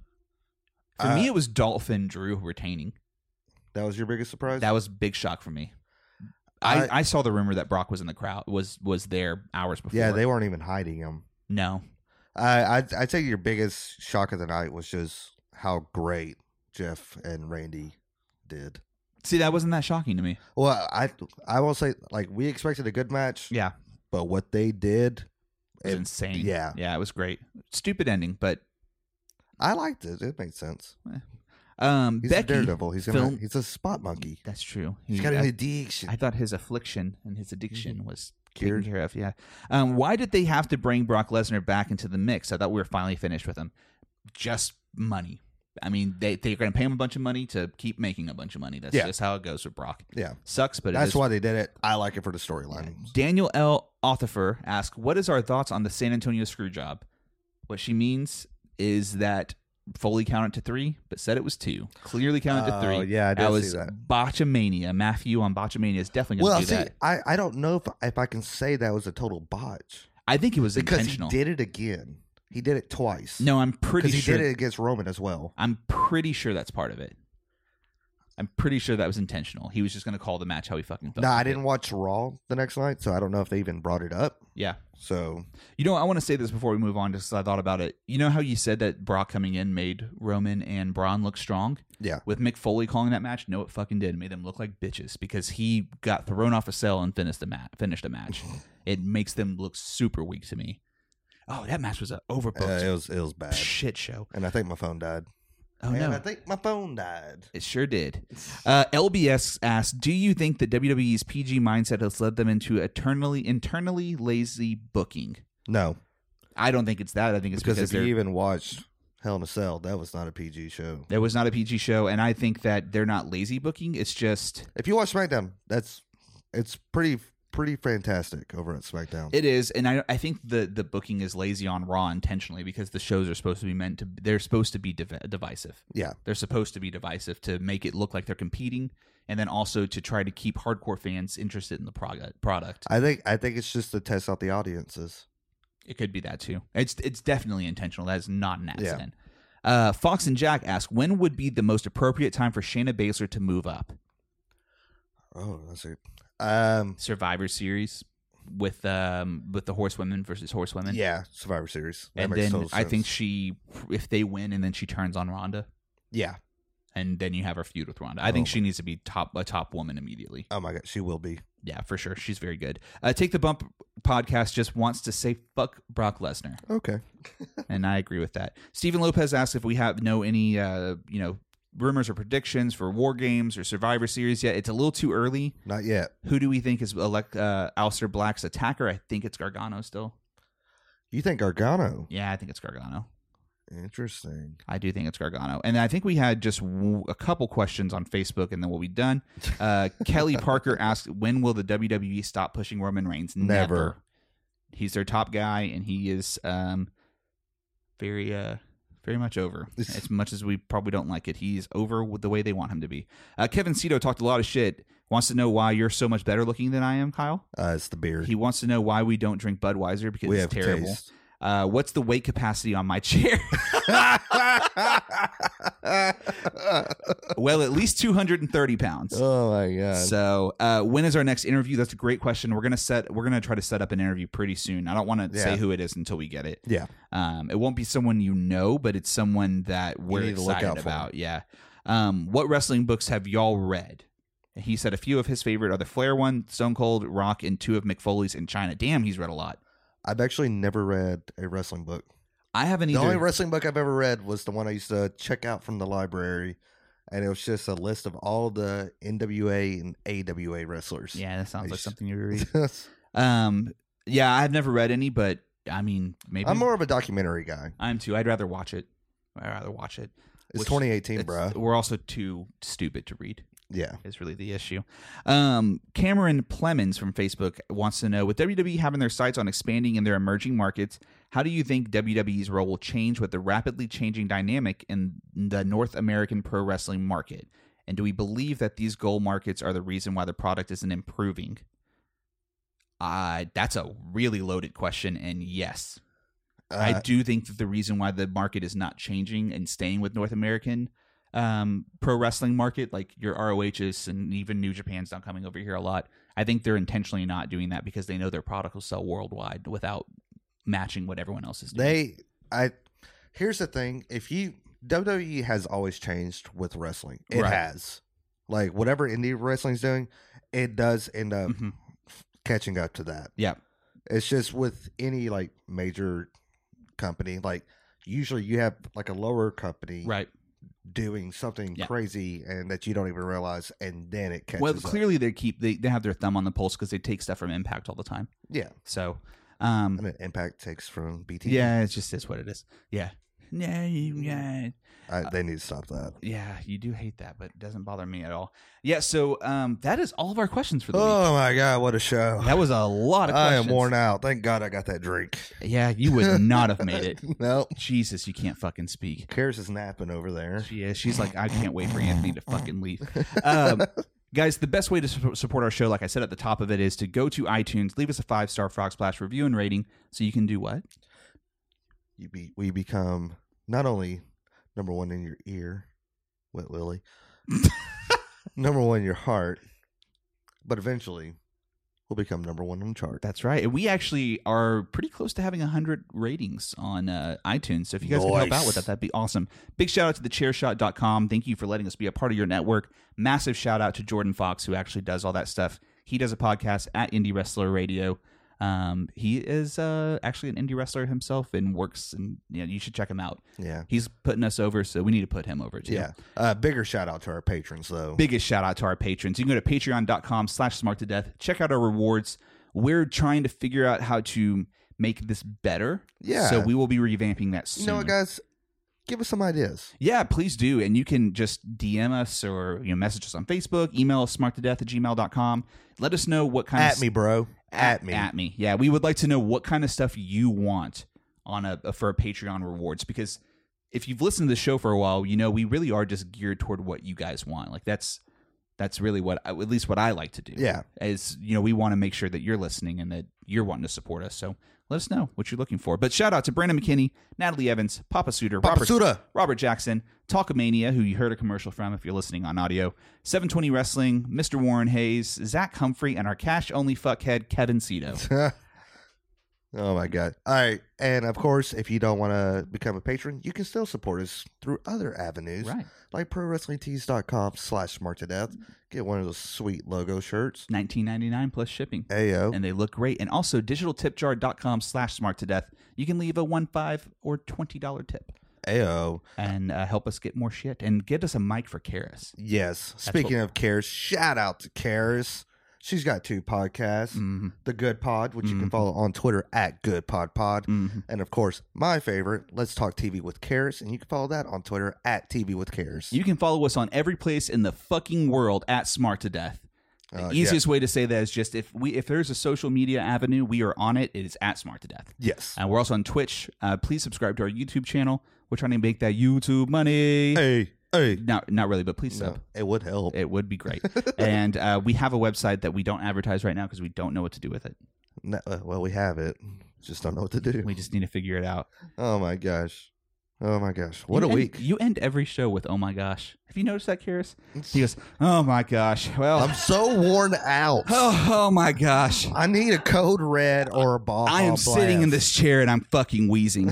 For Uh, me, it was Dolphin Drew retaining. that was your biggest surprise? That was a big shock for me. I, I- I saw the rumor that Brock was in the crowd, was was there hours before. yeah, they weren't even hiding him. No. I, I'd, I'd say your biggest shock of the night was just how great Jeff and Randy did. See, that wasn't that shocking to me. Well, I I will say, like, we expected a good match, Yeah. but what they did, It was it- insane. yeah. Yeah, it was great. Stupid ending, but I liked it. It made sense. um, He's Becky. a daredevil. He's gonna. film- He's a spot monkey. That's true. He's He- got an I- addiction. I thought his affliction and his addiction was Cured. taken care of. Yeah. Um, why did they have to bring Brock Lesnar back into the mix? I thought we were finally finished with him. Just money. I mean, they they're going to pay him a bunch of money to keep making a bunch of money. That's Yeah. just how it goes with Brock. yeah, Sucks, but it that's is. why they did it. I like it for the storyline. Daniel L. Othifer asks, "What is our thoughts on the San Antonio screw job?" What she means is that Foley counted to three, but said it was two. Clearly counted to Oh, three. yeah, I did that see was that. Botchamania. Matthew on Botchamania is definitely going to Well, do see, that. I, I don't know if if I can say that was a total botch I think it was because intentional. he did it again. He did it twice. No, I'm pretty because he sure. did it against Roman as well. I'm pretty sure that's part of it. I'm pretty sure that was intentional. He was just going to call the match how he fucking felt. No, I like it. didn't watch Raw the next night, so I don't know if they even brought it up. Yeah. So You know, I want to say this before we move on, just 'cause I thought about it. You know how you said that Brock coming in made Roman and Braun look strong? yeah, With Mick Foley calling that match, no, it fucking did. It made them look like bitches because he got thrown off a cell and finished the match. Finished a match. It makes them look super weak to me. Oh, that match was an uh, overbooked it was it was bad, shit show. and I think my phone died. Oh and no, I think my phone died. it sure did. Uh, L B S asked, "Do you think that W W E's P G mindset has led them into eternally internally lazy booking?" No, I don't think it's that. I think it's because because, if you they're even watched Hell in a Cell, that was not a P G show. there was not a P G show, and I think that they're not lazy booking. It's just If you watch SmackDown, that's it's pretty pretty fantastic over at SmackDown. it is, and I I think the the booking is lazy on Raw intentionally because the shows are supposed to be meant to they're supposed to be div- divisive. yeah, They're supposed to be divisive to make it look like they're competing and then also to try to keep hardcore fans interested in the product. Product. I think I think it's just to test out the audiences. It could be that too. It's it's definitely intentional. That is not an accident. Yeah. Uh, Fox and Jack ask, when would be the most appropriate time for Shayna Baszler to move up? Oh, that's it. Um, Survivor Series with um with the horsewomen versus horsewomen. Yeah, Survivor Series. That and makes then total I sense. think she, if they win, and then she turns on Ronda. Yeah. And then you have her feud with Ronda. I Oh think my- she needs to be top a top woman immediately. Oh my god, she will be. Yeah, for sure. She's very good. Uh, Take the Bump podcast just wants to say fuck Brock Lesnar. Okay. And I agree with that. Stephen Lopez asks if we have know any uh, you know, rumors or predictions for War Games or Survivor Series yet. It's a little too early. Not yet. Who do we think is elect uh, Aleister Black's attacker? I think it's Gargano still. You think Gargano? Yeah, I think it's Gargano. Interesting. I do think it's Gargano. And I think we had just w- a couple questions on Facebook, and then we'll be done. Uh, Kelly Parker asked, when will the W W E stop pushing Roman Reigns? Never. He's their top guy, and he is um, very, uh, very much over. As much as we probably don't like it, he's over with the way they want him to be. Uh, Kevin Cito talked a lot of shit. Wants to know why you're so much better looking than I am, Kyle. Uh, it's the beard. He wants to know why we don't drink Budweiser because we it's have terrible. taste. Uh, what's the weight capacity on my chair? Well, at least two hundred thirty pounds. Oh my god! So, uh, when is our next interview? That's a great question. We're gonna set. We're gonna try to set up an interview pretty soon. I don't want to Yeah. say who it is until we get it. Yeah. Um, it won't be someone you know, but it's someone that we're need to look excited out for. about. Yeah. Um, what wrestling books have y'all read? He said a few of his favorite are the Flair one, Stone Cold, Rock, and two of McFoley's in China. Damn, he's read a lot. I've actually never read a wrestling book. I haven't The either. only wrestling book I've ever read was the one I used to check out from the library, and it was just a list of all the N W A and A W A wrestlers. Yeah, that sounds I like just- something you would read. Um, yeah, I've never read any, but I mean, maybe I'm more of a documentary guy. I'm too. I'd rather watch it. I'd rather watch it. It's Which- twenty eighteen, it's- bro. We're also too stupid to read. Yeah. Is really the issue. Um, Cameron Plemons from Facebook wants to know, with W W E having their sights on expanding in their emerging markets, how do you think W W E's role will change with the rapidly changing dynamic in the North American pro wrestling market? And do we believe that these goal markets are the reason why the product isn't improving? Uh, that's a really loaded question, and yes. I Uh, do think that the reason why the market is not changing and staying with North American um, pro wrestling market, like your R O H's and even New Japan's not coming over here a lot, I think they're intentionally not doing that because they know their product will sell worldwide without matching what everyone else is doing. They, I. Here's the thing: if you W W E has always changed with wrestling, it Right. has. Like whatever indie wrestling's doing, it does end up Mhm. catching up to that. Yeah. It's just with any like major company, like usually you have like a lower company Right. doing something Yeah. crazy and that you don't even realize, and then it catches Well, up. clearly they keep they, they have their thumb on the pulse because they take stuff from Impact all the time. Yeah, So, um, and then Impact takes from B T. yeah, it's just is what it is. Yeah. Yeah, yeah. I, they need to stop that. Yeah, you do hate that, but it doesn't bother me at all. Yeah, so um, that is all of our questions for the week. Oh my god, what a show! That was a lot of I questions. am worn out. Thank God I got that drink. Yeah, you would not have made it. No, Jesus, you can't fucking speak. Karis is napping over there. She is. She's like, I can't wait for Anthony to fucking leave. Um, guys, the best way to su- support our show, like I said at the top of it, is to go to iTunes, leave us a five-star Frog Splash review and rating so you can do what? You be we become not only number one in your ear, Wet Willie, number one in your heart, but eventually we'll become number one on the chart. That's right. And we actually are pretty close to having one hundred ratings on uh, iTunes. So if you guys can help Nice. out with that, that'd be awesome. Big shout out to the chair shot dot com. Thank you for letting us be a part of your network. Massive shout out to Jordan Fox, who actually does all that stuff. He does a podcast at Indie Wrestler Radio. Um, he is uh, actually an indie wrestler himself and works, and you know, you should check him out. Yeah. He's putting us over, so we need to put him over too. Yeah. Uh, bigger shout out to our patrons, though. Biggest shout out to our patrons. You can go to patreon dot com slash smart to death. Check out our rewards. We're trying to figure out how to make this better. Yeah. So we will be revamping that soon. You know what, guys? Give us some ideas. Yeah, please do. And you can just D M us or you know message us on Facebook, email us smart to death at gmail dot com. Let us know what kind of At me, bro. At me. At me. Yeah, we would like to know what kind of stuff you want on a for a Patreon rewards, because if you've listened to the show for a while, you know we really are just geared toward what you guys want. Like that's That's really what, at least what I like to do. Yeah. Is, you know, we want to make sure that you're listening and that you're wanting to support us. So let us know what you're looking for. But shout out to Brandon McKinney, Natalie Evans, Papa Suter, Papa Robert, Suter. Robert Jackson, Talkamania, who you heard a commercial from if you're listening on audio, seven twenty Wrestling, Mister Warren Hayes, Zach Humphrey, and our cash-only fuckhead, Kevin Cito. Oh, my God. All right. And, of course, if you don't want to become a patron, you can still support us through other avenues. Right. Like ProWrestlingTees.com slash Smart to Death. Get one of those sweet logo shirts. nineteen ninety-nine plus shipping. Ayo. And they look great. And also, digitaltipjar.com slash smart to death. You can leave a one, five, or twenty dollars tip. Ayo. And uh, help us get more shit. And get us a mic for Karis. Yes. Speaking what- of Karis, shout out to Karis. She's got two podcasts. Mm-hmm. The Good Pod, which you Mhm. can follow on Twitter at Good Pod Pod. Mhm. And, of course, my favorite, Let's Talk T V with Karis. And you can follow that on Twitter at T V with Karis. You can follow us on every place in the fucking world at Smart to Death. The Uh, easiest way to say that is just if we if there's a social media avenue, we are on it. It is at Smart to Death. Yes. And we're also on Twitch. Uh, please subscribe to our YouTube channel. We're trying to make that YouTube money. Hey. Hey. Not not really, but please No, sub. it would help. It would be great. And uh, we have a website that we don't advertise right now because we don't know what to do with it. No, uh, well, we have it. Just don't know what to do. We just need to figure it out. Oh my gosh. Oh my gosh. What You a end- week. You end every show with "Oh my gosh." Have you noticed that, Karis? He goes, "Oh my gosh." Well, I'm so worn out. oh, oh my gosh. I need a code red or a ball. I am sitting in this chair and I'm fucking wheezing.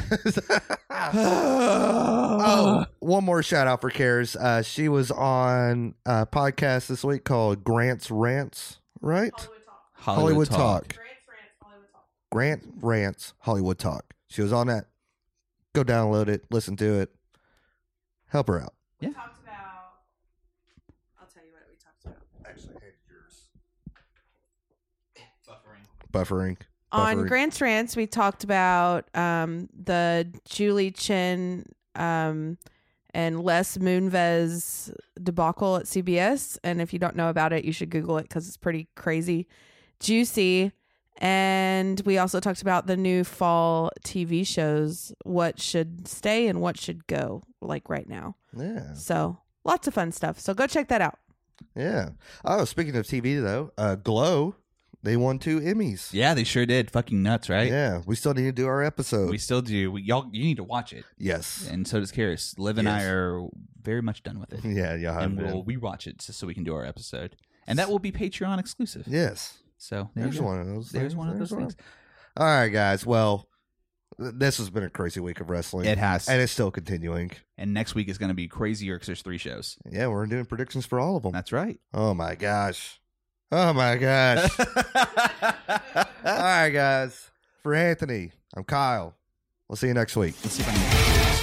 Oh, one more shout out for Karis. Uh, she was on a podcast this week called Grant's Rants, right? Hollywood Talk. Grant Rants Hollywood Talk. She was on that. Go download it, listen to it, help her out. Yeah. Talked about. I'll tell you what we talked about. Actually, hand yours. Buffering. Buffering. On Buffering. Grant's Rants, we talked about um, the Julie Chen um, and Les Moonves debacle at C B S. And if you don't know about it, you should Google it because it's pretty crazy, juicy. And we also talked about the new fall T V shows, what should stay and what should go, like right now. Yeah. So lots of fun stuff. So go check that out. Yeah. Oh, speaking of T V, though, uh, Glow, they won two Emmys. Yeah, they sure did. Fucking nuts, right? Yeah. We still need to do our episode. We still do. We, y'all, you need to watch it. yes. And so does Karis. Liv and I Yes. are very much done with it. Yeah, yeah. And we'll rewatch it just so we can do our episode. And that will be Patreon exclusive. Yes. So there There's you go. one of those. There's things. one of those There's things. All right, guys. Well, th- this has been a crazy week of wrestling. It has. And it's still continuing. And next week is going to be crazier because there's three shows. Yeah, we're doing predictions for all of them. That's right. Oh, my gosh. Oh, my gosh. All right, guys. For Anthony, I'm Kyle. We'll see you next week. Let's see if I can-